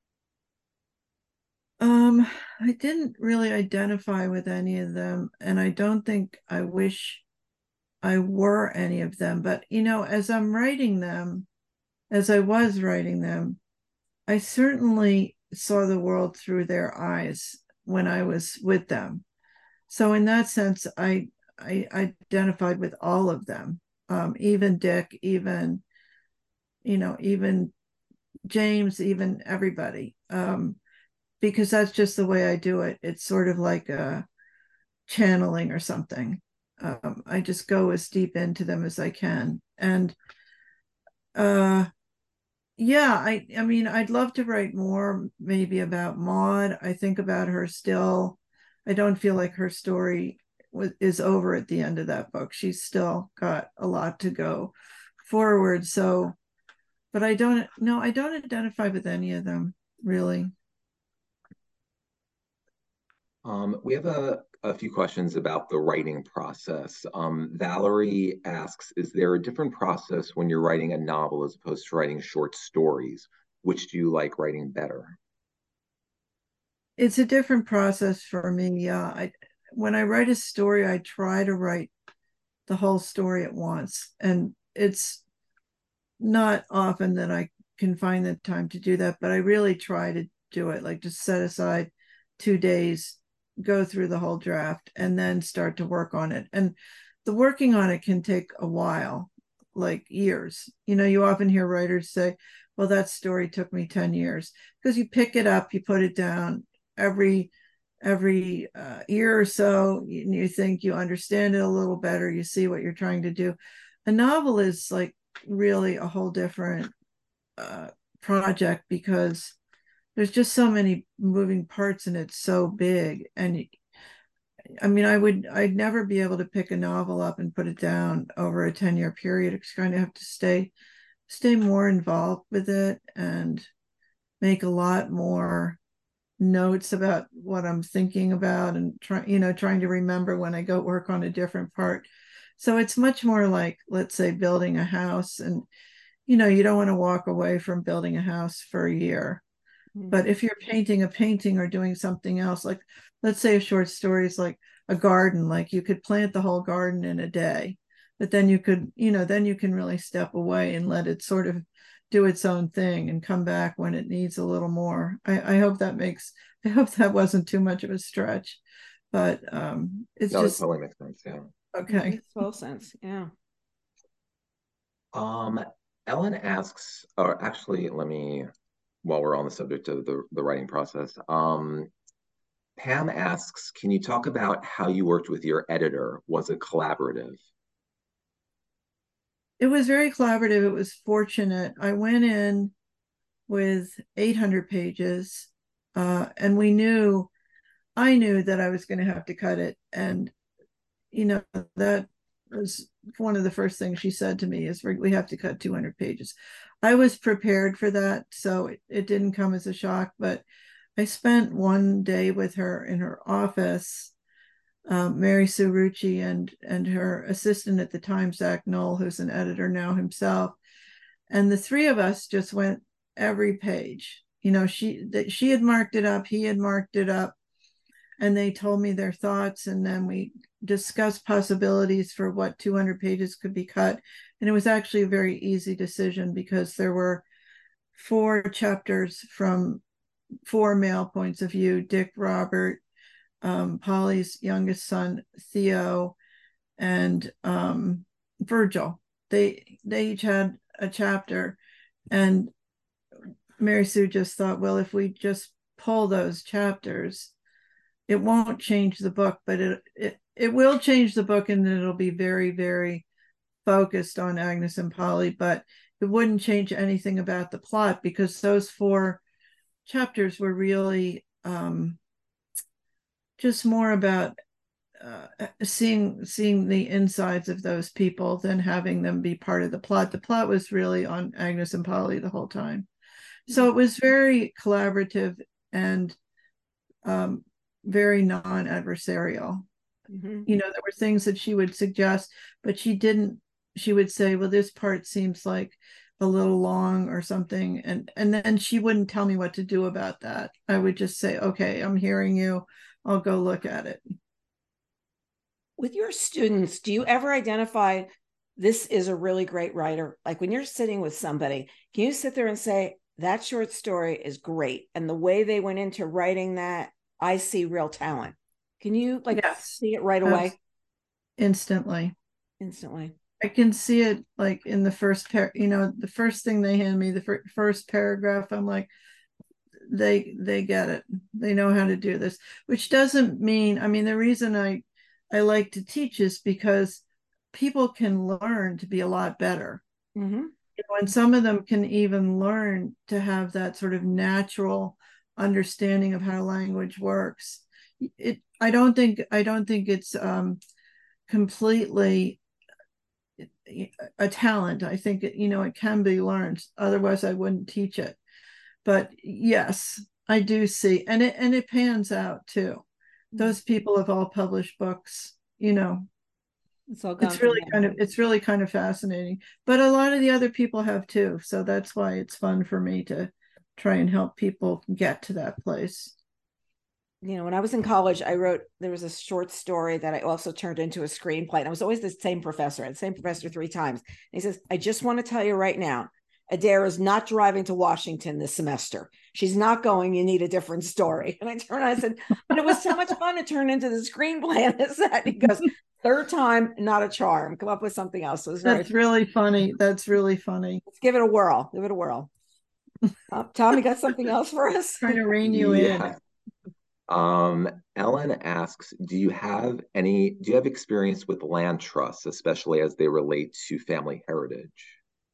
Um, I didn't really identify with any of them, and I don't think I wish I were any of them. But you know, as I'm writing them, as I was writing them, I certainly saw the world through their eyes when I was with them. So in that sense, I I identified with all of them, um, even Dick, even you know, even James, even everybody, um, because that's just the way I do it. It's sort of like a channeling or something. Um, I just go as deep into them as I can, and uh, yeah, I I mean, I'd love to write more, maybe about Maud. I think about her still. I don't feel like her story was, is over at the end of that book. She's still got a lot to go forward. So, but I don't, no, I don't identify with any of them, really. Um, we have a, a few questions about the writing process. Um, Valerie asks, is there a different process when you're writing a novel as opposed to writing short stories? Which do you like writing better? It's a different process for me. Yeah, I when I write a story, I try to write the whole story at once, and it's not often that I can find the time to do that, but I really try to do it. Like, just set aside two days, go through the whole draft, and then start to work on it. And the working on it can take a while, like years. You know, you often hear writers say, well, that story took me ten years, because you pick it up, you put it down every every uh, year or so, and you think you understand it a little better, you see what you're trying to do. A novel is like really a whole different uh, project, because there's just so many moving parts and it's so big, and I mean, I would, I'd never be able to pick a novel up and put it down over a ten year period. It's kind of have to stay, stay more involved with it and make a lot more notes about what I'm thinking about and try, you know, trying to remember when I go work on a different part. So it's much more like, let's say, building a house, and, you know, you don't want to walk away from building a house for a year. Mm-hmm. But if you're painting a painting or doing something else, like, let's say a short story is like a garden, like you could plant the whole garden in a day, but then you could, you know, then you can really step away and let it sort of do its own thing and come back when it needs a little more. I, I hope that makes, I hope that wasn't too much of a stretch, but um, it's no, just. it totally makes sense, yeah. Okay. It makes total sense, yeah. Um, Ellen asks, or actually, let me, while we're on the subject of the, the writing process, um, Pam asks, can you talk about how you worked with your editor? Was it collaborative? It was very collaborative. It was fortunate. I went in with eight hundred pages, uh, and we knew, I knew that I was going to have to cut it. And, you know, that was one of the first things she said to me is, we have to cut two hundred pages. I was prepared for that, so it, it didn't come as a shock, but I spent one day with her in her office, um, Mary Sue Rucci and, and her assistant at the time, Zach Knoll, who's an editor now himself. And the three of us just went every page. You know, she, that she had marked it up, he had marked it up, and they told me their thoughts. And then we discussed possibilities for what two hundred pages could be cut. And it was actually a very easy decision because there were four chapters from four male points of view: Dick, Robert, um, Polly's youngest son, Theo, and um, Virgil. They, they each had a chapter. And Mary Sue just thought, well, if we just pull those chapters, it won't change the book, but it, it, it will change the book, and it'll be very, very focused on Agnes and Polly, but it wouldn't change anything about the plot, because those four chapters were really um, just more about uh, seeing seeing the insides of those people than having them be part of the plot. The plot was really on Agnes and Polly the whole time. So it was very collaborative and um, very non-adversarial. Mm-hmm. You know, there were things that she would suggest, but she didn't, she would say, well, this part seems like a little long or something. And, and then she wouldn't tell me what to do about that. I would just say, okay, I'm hearing you. I'll go look at it. With your students, do you ever identify this is a really great writer? Like when you're sitting with somebody, can you sit there and say, that short story is great, and the way they went into writing that, I see real talent? Can you like yes. see it right away? Instantly. Instantly. I can see it like in the first par, you know, the first thing they hand me, the fir- first paragraph, I'm like, they they get it. They know how to do this, which doesn't mean, I mean, the reason I I like to teach is because people can learn to be a lot better. Mm-hmm. And some of them can even learn to have that sort of natural understanding of how language works. It, I don't think, I don't think it's um, completely a talent. I think it, you know, it can be learned. Otherwise, I wouldn't teach it. But yes, I do see, and it and it pans out too. Those people have all published books. You know, it's all gone. It's really kind of it's really kind of fascinating. But a lot of the other people have too. So that's why it's fun for me to try and help people get to that place. You know, when I was in college, I wrote, there was a short story that I also turned into a screenplay. And I was always the same professor, the same professor three times. And he says, I just want to tell you right now, Adair is not driving to Washington this semester. She's not going. You need a different story. And I turned and I said, but it was so much fun to turn into the screenplay. And it's that. He goes, third time, not a charm. Come up with something else. So it was very That's really funny. That's really funny. Let's give it a whirl. Give it a whirl. Uh, Tom, you got something else for us? Trying to rein you yeah. in. Um, Ellen asks, do you have any, do you have experience with land trusts, especially as they relate to family heritage?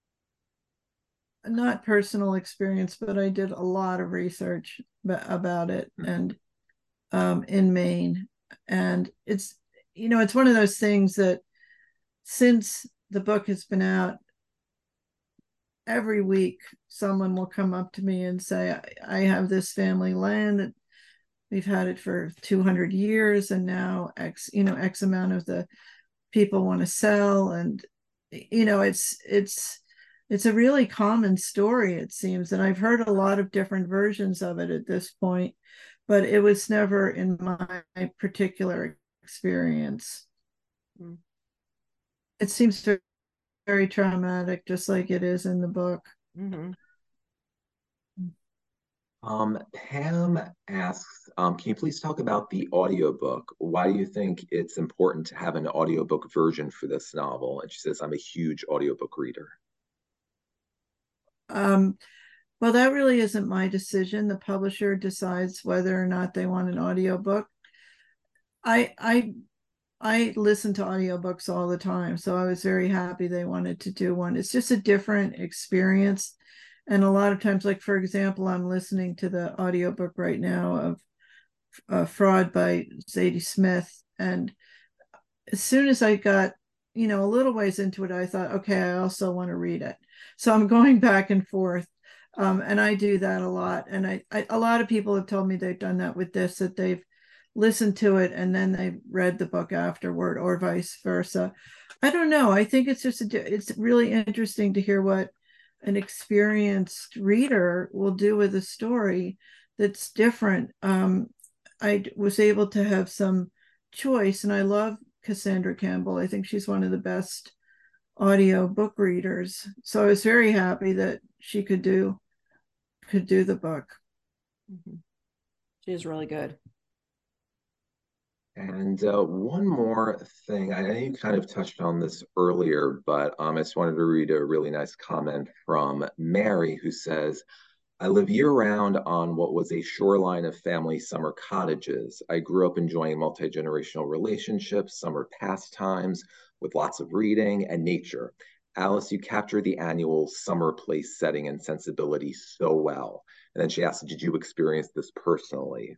Not personal experience, but I did a lot of research about it, and um, in Maine. And it's, you know, it's one of those things that since the book has been out, every week someone will come up to me and say, I, I have this family land that we've had it for two hundred years, and now X, you know, X amount of the people want to sell. And, you know, it's, it's, it's a really common story, it seems. And I've heard a lot of different versions of it at this point, but it was never in my particular experience. Mm. It seems very, very traumatic, just like it is in the book. Mm-hmm. Um, Pam asks, um, can you please talk about the audiobook? Why do you think it's important to have an audiobook version for this novel? And she says, I'm a huge audiobook reader. Um, well, that really isn't my decision. The publisher decides whether or not they want an audiobook. I I I listen to audiobooks all the time, so I was very happy they wanted to do one. It's just a different experience. And a lot of times, like, for example, I'm listening to the audiobook right now of uh, Fraud by Zadie Smith. And as soon as I got, you know, a little ways into it, I thought, okay, I also want to read it. So I'm going back and forth. Um, and I do that a lot. And I, I, a lot of people have told me they've done that with this, that they've listened to it and then they read the book afterward, or vice versa. I don't know. I think it's just, a, it's really interesting to hear what an experienced reader will do with a story that's different. Um, I was able to have some choice, and I love Cassandra Campbell. I think she's one of the best audio book readers. So I was very happy that she could do could do the book. Mm-hmm. She is really good. And uh, one more thing, I know you kind of touched on this earlier, but um, I just wanted to read a really nice comment from Mary, who says, I live year-round on what was a shoreline of family summer cottages. I grew up enjoying multi-generational relationships, summer pastimes, with lots of reading and nature. Alice, you capture the annual summer place setting and sensibility so well. And then she asked, did you experience this personally?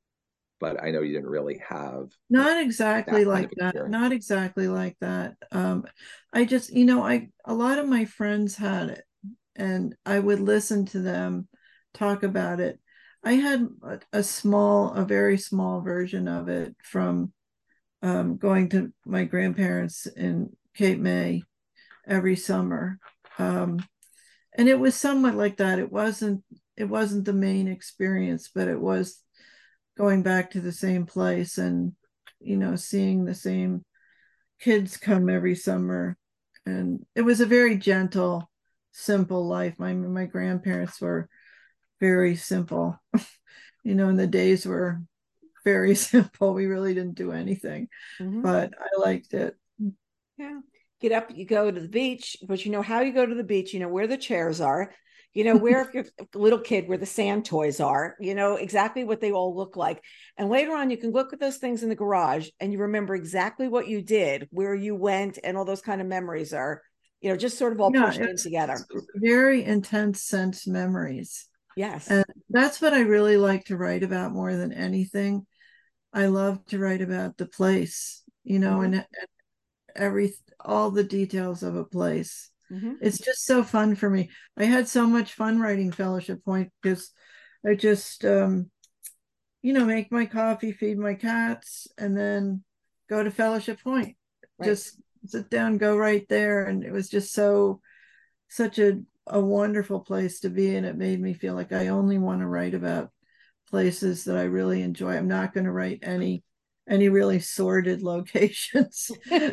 But I know you didn't really have not exactly that like that experience. Not exactly like that. Um, I just, you know, I a lot of my friends had it, and I would listen to them talk about it. I had a, a small, a very small version of it from um, going to my grandparents in Cape May every summer, um, and it was somewhat like that. It wasn't, it wasn't the main experience, but it was going back to the same place and, you know, seeing the same kids come every summer. And it was a very gentle, simple life. My my grandparents were very simple, you know, and the days were very simple. We really didn't do anything, mm-hmm. but I liked it. Yeah. Get up, you go to the beach, but you know how you go to the beach, you know where the chairs are. You know, where if you're a little kid, where the sand toys are, you know, exactly what they all look like. And later on, you can look at those things in the garage and you remember exactly what you did, where you went, and all those kind of memories are, you know, just sort of all yeah, pushed in together. Very intense sense memories. Yes. And that's what I really like to write about more than anything. I love to write about the place, you know, mm-hmm. and, and every, all the details of a place. Mm-hmm. It's just so fun for me. I had so much fun writing Fellowship Point because I just, um, you know, make my coffee, feed my cats, and then go to Fellowship Point. Right. Just sit down, go right there. And it was just so, such a, a wonderful place to be. And it made me feel like I only want to write about places that I really enjoy. I'm not going to write any, any really sordid locations.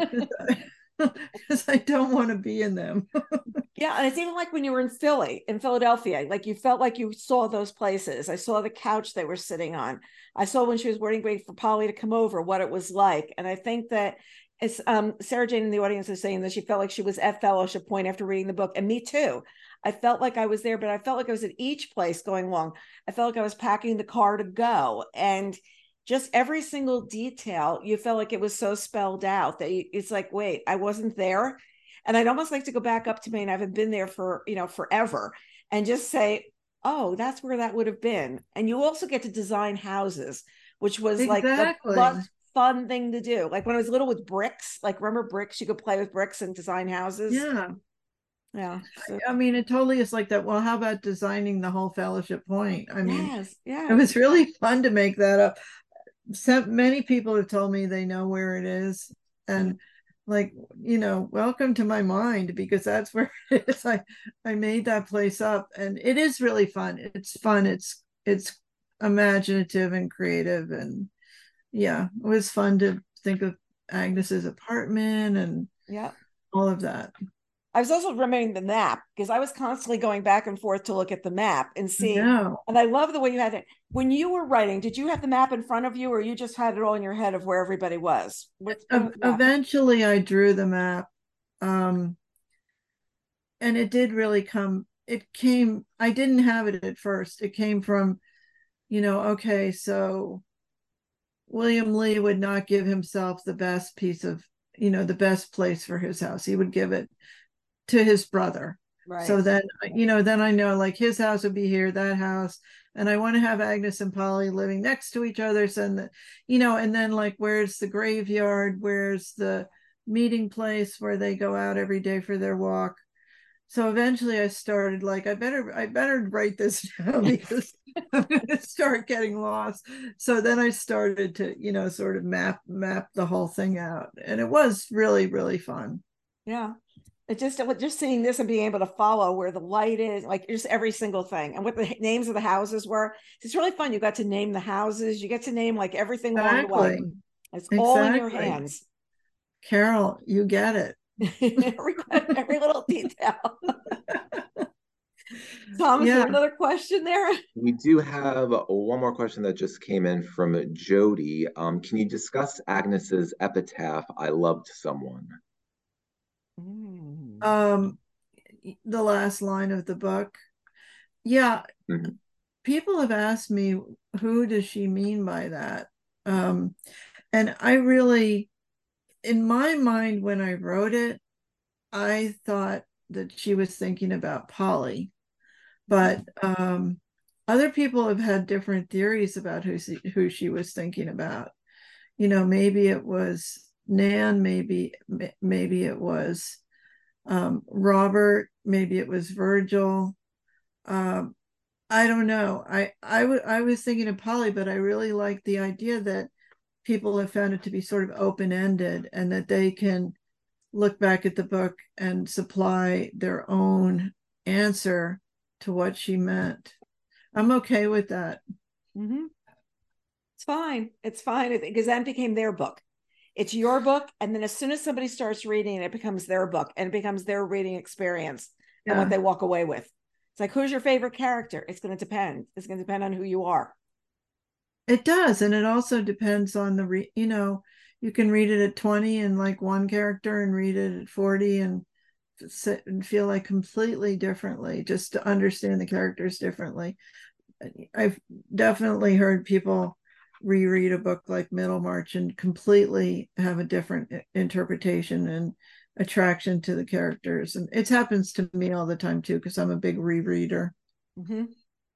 Because I don't want to be in them. Yeah, and it's even like when you were in Philly, in Philadelphia, like you felt like you saw those places. I saw the couch they were sitting on. I saw when she was waiting for Polly to come over, what it was like. And I think that it's um, Sarah Jane in the audience is saying that she felt like she was at Fellowship Point after reading the book. And me too. I felt like I was there, but I felt like I was at each place going along. I felt like I was packing the car to go. And just every single detail, you felt like it was so spelled out that you, it's like, wait, I wasn't there. And I'd almost like to go back up to Maine. I haven't been there for, you know, forever, and just say, oh, that's where that would have been. And you also get to design houses, which was exactly. like the plus fun thing to do. Like when I was little with bricks, like remember bricks? You could play with bricks and design houses. Yeah. Yeah. So, I mean, it totally is like that. Well, how about designing the whole Fellowship Point? I mean, yes, yes. it was really fun to make that up. So many people have told me they know where it is. And like, you know, welcome to my mind, because that's where it is. I, I made that place up, and it is really fun. It's fun. It's, it's imaginative and creative. And yeah, it was fun to think of Agnes's apartment and yeah, all of that. I was also remembering the map, because I was constantly going back and forth to look at the map and see. No. And I love the way you had it. When you were writing, did you have the map in front of you, or you just had it all in your head of where everybody was? What, E- eventually I drew the map. Um, and it did really come, it came, I didn't have it at first. It came from, you know, okay, so William Lee would not give himself the best piece of, you know, the best place for his house. He would give it to his brother. Right. So then, you know, then I know like his house would be here, that house, and I want to have Agnes and Polly living next to each other. So, the, you know, and then like, where's the graveyard? Where's the meeting place where they go out every day for their walk? So eventually I started like, I better, I better write this down because I'm going to start getting lost. So then I started to, you know, sort of map, map the whole thing out. And it was really, really fun. Yeah. It just just seeing this and being able to follow where the light is, like just every single thing, and what the names of the houses were. It's really fun. You got to name the houses. You get to name like everything exactly. along the way. It's exactly. all in your hands. Carol, you get it. every, every little detail. Tom, is yeah. there another question there? We do have one more question that just came in from Jody. Um, can you discuss Agnes's epitaph, "I loved someone"? Um, the last line of the book. Yeah. Mm-hmm. People have asked me, who does she mean by that? Um, and I really, in my mind, when I wrote it, I thought that she was thinking about Polly, but um, other people have had different theories about who she, who she was thinking about. You know, maybe it was Nan, maybe, maybe it was um, Robert, maybe it was Virgil. Um, I don't know. I, I, w- I was thinking of Polly, but I really like the idea that people have found it to be sort of open-ended, and that they can look back at the book and supply their own answer to what she meant. I'm okay with that. Mm-hmm. It's fine. It's fine, because that became their book. It's your book, and then as soon as somebody starts reading it, it becomes their book, and it becomes their reading experience yeah. and what they walk away with. It's like, who's your favorite character? It's going to depend. It's going to depend on who you are. It does, and it also depends on the re- you know, you can read it at twenty and like one character, and read it at forty and sit and feel like completely differently, just to understand the characters differently. I've definitely heard people reread a book like Middlemarch and completely have a different interpretation and attraction to the characters. And it happens to me all the time too, because I'm a big rereader. Mm-hmm.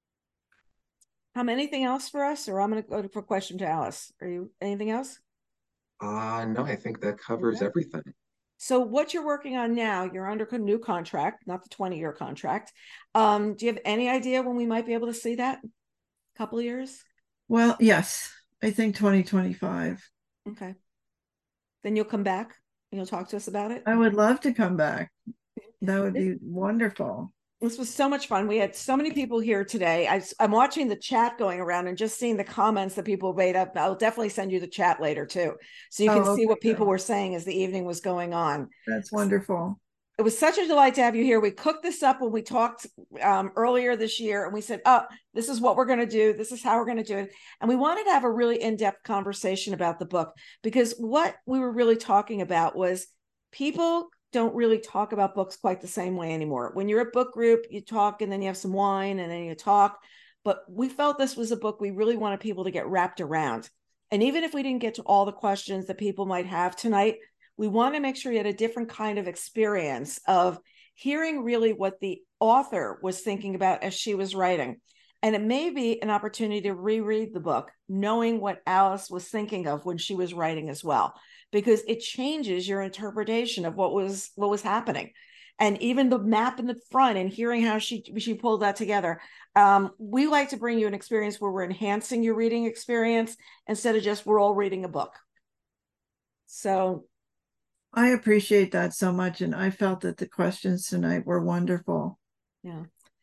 Um, anything else for us, or I'm going to go for a question to Alice. Are you anything else? Uh, no, I think that covers okay. everything. So what you're working on now, you're under a new contract, not the twenty-year contract. Um, do you have any idea when we might be able to see that? A couple of years? Well, yes, I think twenty twenty-five. Okay. Then you'll come back and you'll talk to us about it? I would love to come back. That would be wonderful. This was so much fun. We had so many people here today. I, I'm watching the chat going around and just seeing the comments that people made up. I'll definitely send you the chat later too, so you can oh, okay. see what people were saying as the evening was going on. That's wonderful. It was such a delight to have you here. We cooked this up when we talked um, earlier this year, and we said, oh, this is what we're going to do. This is how we're going to do it. And we wanted to have a really in-depth conversation about the book, because what we were really talking about was people don't really talk about books quite the same way anymore. When you're at book group, you talk and then you have some wine and then you talk. But we felt this was a book we really wanted people to get wrapped around. And even if we didn't get to all the questions that people might have tonight, we want to make sure you had a different kind of experience of hearing really what the author was thinking about as she was writing. And it may be an opportunity to reread the book, knowing what Alice was thinking of when she was writing as well, because it changes your interpretation of what was what was happening. And even the map in the front and hearing how she she pulled that together. Um, we like to bring you an experience where we're enhancing your reading experience instead of just we're all reading a book. So I appreciate that so much. And I felt that the questions tonight were wonderful. Yeah.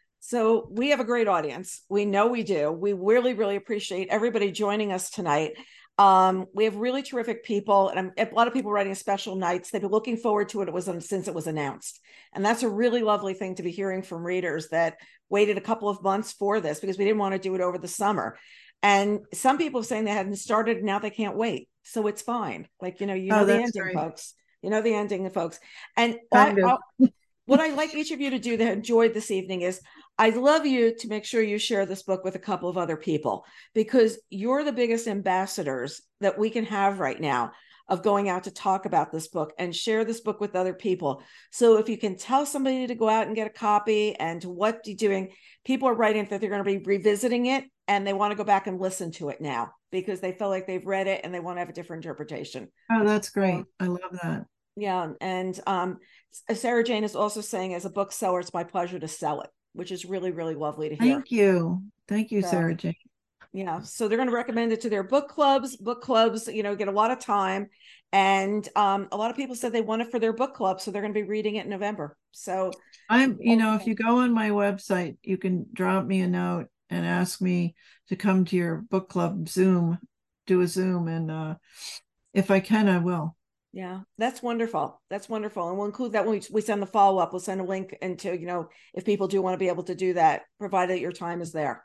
So we have a great audience. We know we do. We really, really appreciate everybody joining us tonight. Um, we have really terrific people, and a lot of people writing special nights. They've been looking forward to it. It was since it was announced, and that's a really lovely thing to be hearing from readers that waited a couple of months for this because we didn't want to do it over the summer. And some people saying they hadn't started, now they can't wait. So it's fine. Like you know, you know oh, the ending, great. folks. You know the ending, folks. And kind I, of. I, what I'd like each of you to do that enjoyed this evening is I'd love you to make sure you share this book with a couple of other people, because you're the biggest ambassadors that we can have right now of going out to talk about this book and share this book with other people. So if you can tell somebody to go out and get a copy and to what you're doing, people are writing that they're going to be revisiting it and they want to go back and listen to it now because they feel like they've read it and they want to have a different interpretation. Oh, that's great. I love that. Yeah. And um, Sarah Jane is also saying, as a bookseller, it's my pleasure to sell it, which is really, really lovely to hear. Thank you. Thank you, so, Sarah Jane. Yeah. So they're going to recommend it to their book clubs. Book clubs, you know, get a lot of time. And um, a lot of people said they want it for their book club. So they're going to be reading it in November. So I'm, you know, if you go on my website, you can drop me a note and ask me to come to your book club Zoom, do a Zoom. And uh, if I can, I will. Yeah, that's wonderful. That's wonderful. And we'll include that when we, we send the follow-up. We'll send a link into, you know, if people do want to be able to do that, provided your time is there.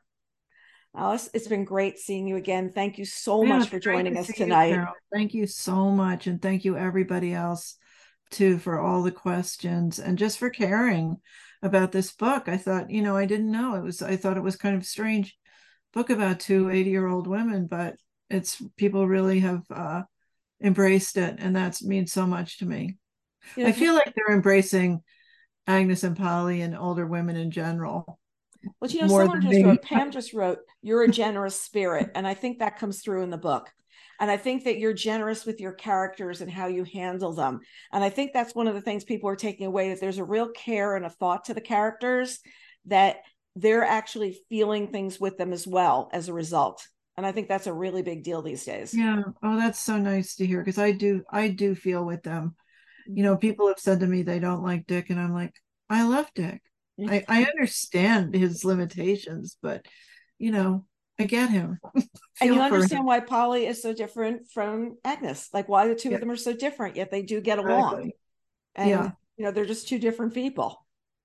Alice, it's been great seeing you again. Thank you so yeah, much for joining to us tonight. You, thank you so much. And thank you everybody else too for all the questions and just for caring about this book. I thought, you know, I didn't know it was, I thought it was kind of a strange book about two eighty year old women, but it's people really have, uh, embraced it, and that means so much to me. Yeah. I feel like they're embracing Agnes and Polly and older women in general. Well, you know, someone just me. wrote, Pam just wrote, you're a generous spirit, and I think that comes through in the book. And I think that you're generous with your characters and how you handle them. And I think that's one of the things people are taking away, that there's a real care and a thought to the characters, that they're actually feeling things with them as well as a result. And I think that's a really big deal these days. Yeah. Oh, that's so nice to hear. Because I do, I do feel with them. You know, people have said to me they don't like Dick, and I'm like, I love Dick. I, I understand his limitations, but you know, I get him. And you understand why Polly is so different from Agnes, like why the two yeah. of them are so different, yet they do get along. Exactly. And yeah. you know, they're just two different people.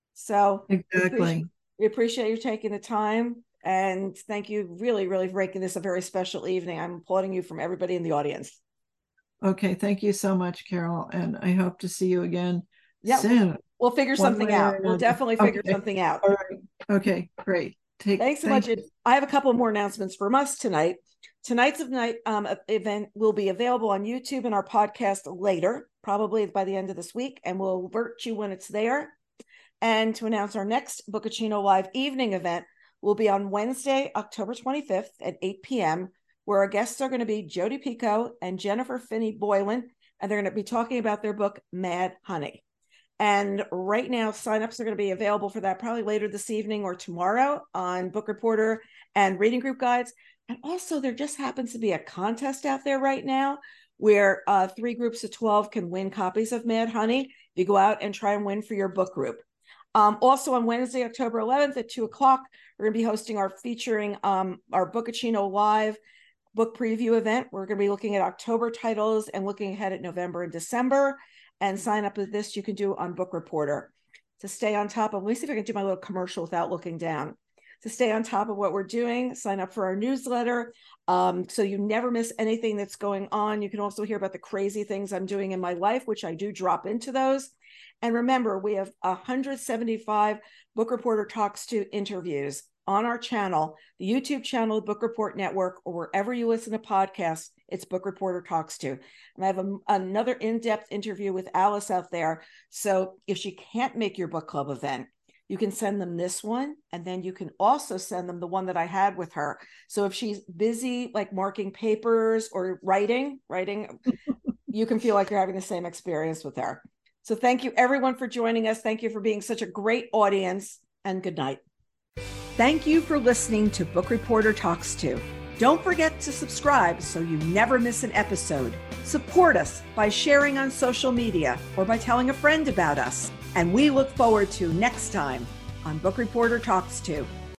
So exactly, we appreciate, we appreciate you taking the time. And thank you really, really for making this a very special evening. I'm applauding you from everybody in the audience. Okay. Thank you so much, Carol. And I hope to see you again yeah, soon. We'll, we'll figure One something out. We'll definitely figure okay. something out. All right. Okay, great. Take, Thanks so thank much. You. I have a couple more announcements from us tonight. Tonight's night um, event will be available on YouTube and our podcast later, probably by the end of this week, and we'll alert you when it's there. And to announce our next Bookachino Live evening event, will be on Wednesday, October twenty-fifth at eight p.m., where our guests are going to be Jodi Picoult and Jennifer Finney Boylan, and they're going to be talking about their book, Mad Honey. And right now, signups are going to be available for that probably later this evening or tomorrow on Book Reporter and Reading Group Guides. And also, there just happens to be a contest out there right now where uh, three groups of twelve can win copies of Mad Honey. You go out and try and win for your book group. Um, also on Wednesday, October eleventh at two o'clock, we're going to be hosting our featuring um, our Bookachino Live book preview event. We're going to be looking at October titles and looking ahead at November and December. And sign up with this you can do on Book Reporter. To stay on top of, let me see if I can do my little commercial without looking down. To stay on top of what we're doing, sign up for our newsletter um, so you never miss anything that's going on. You can also hear about the crazy things I'm doing in my life, which I do drop into those. And remember, we have one hundred seventy-five Book Reporter Talks To interviews on our channel, the YouTube channel, Book Report Network, or wherever you listen to podcasts, it's Book Reporter Talks To. And I have a, another in-depth interview with Alice out there. So if she can't make your book club event, you can send them this one, and then you can also send them the one that I had with her. So if she's busy, like marking papers or writing, writing, you can feel like you're having the same experience with her. So thank you everyone for joining us. Thank you for being such a great audience, and good night. Thank you for listening to Book Reporter Talks To. Don't forget to subscribe so you never miss an episode. Support us by sharing on social media or by telling a friend about us. And we look forward to next time on Book Reporter Talks To.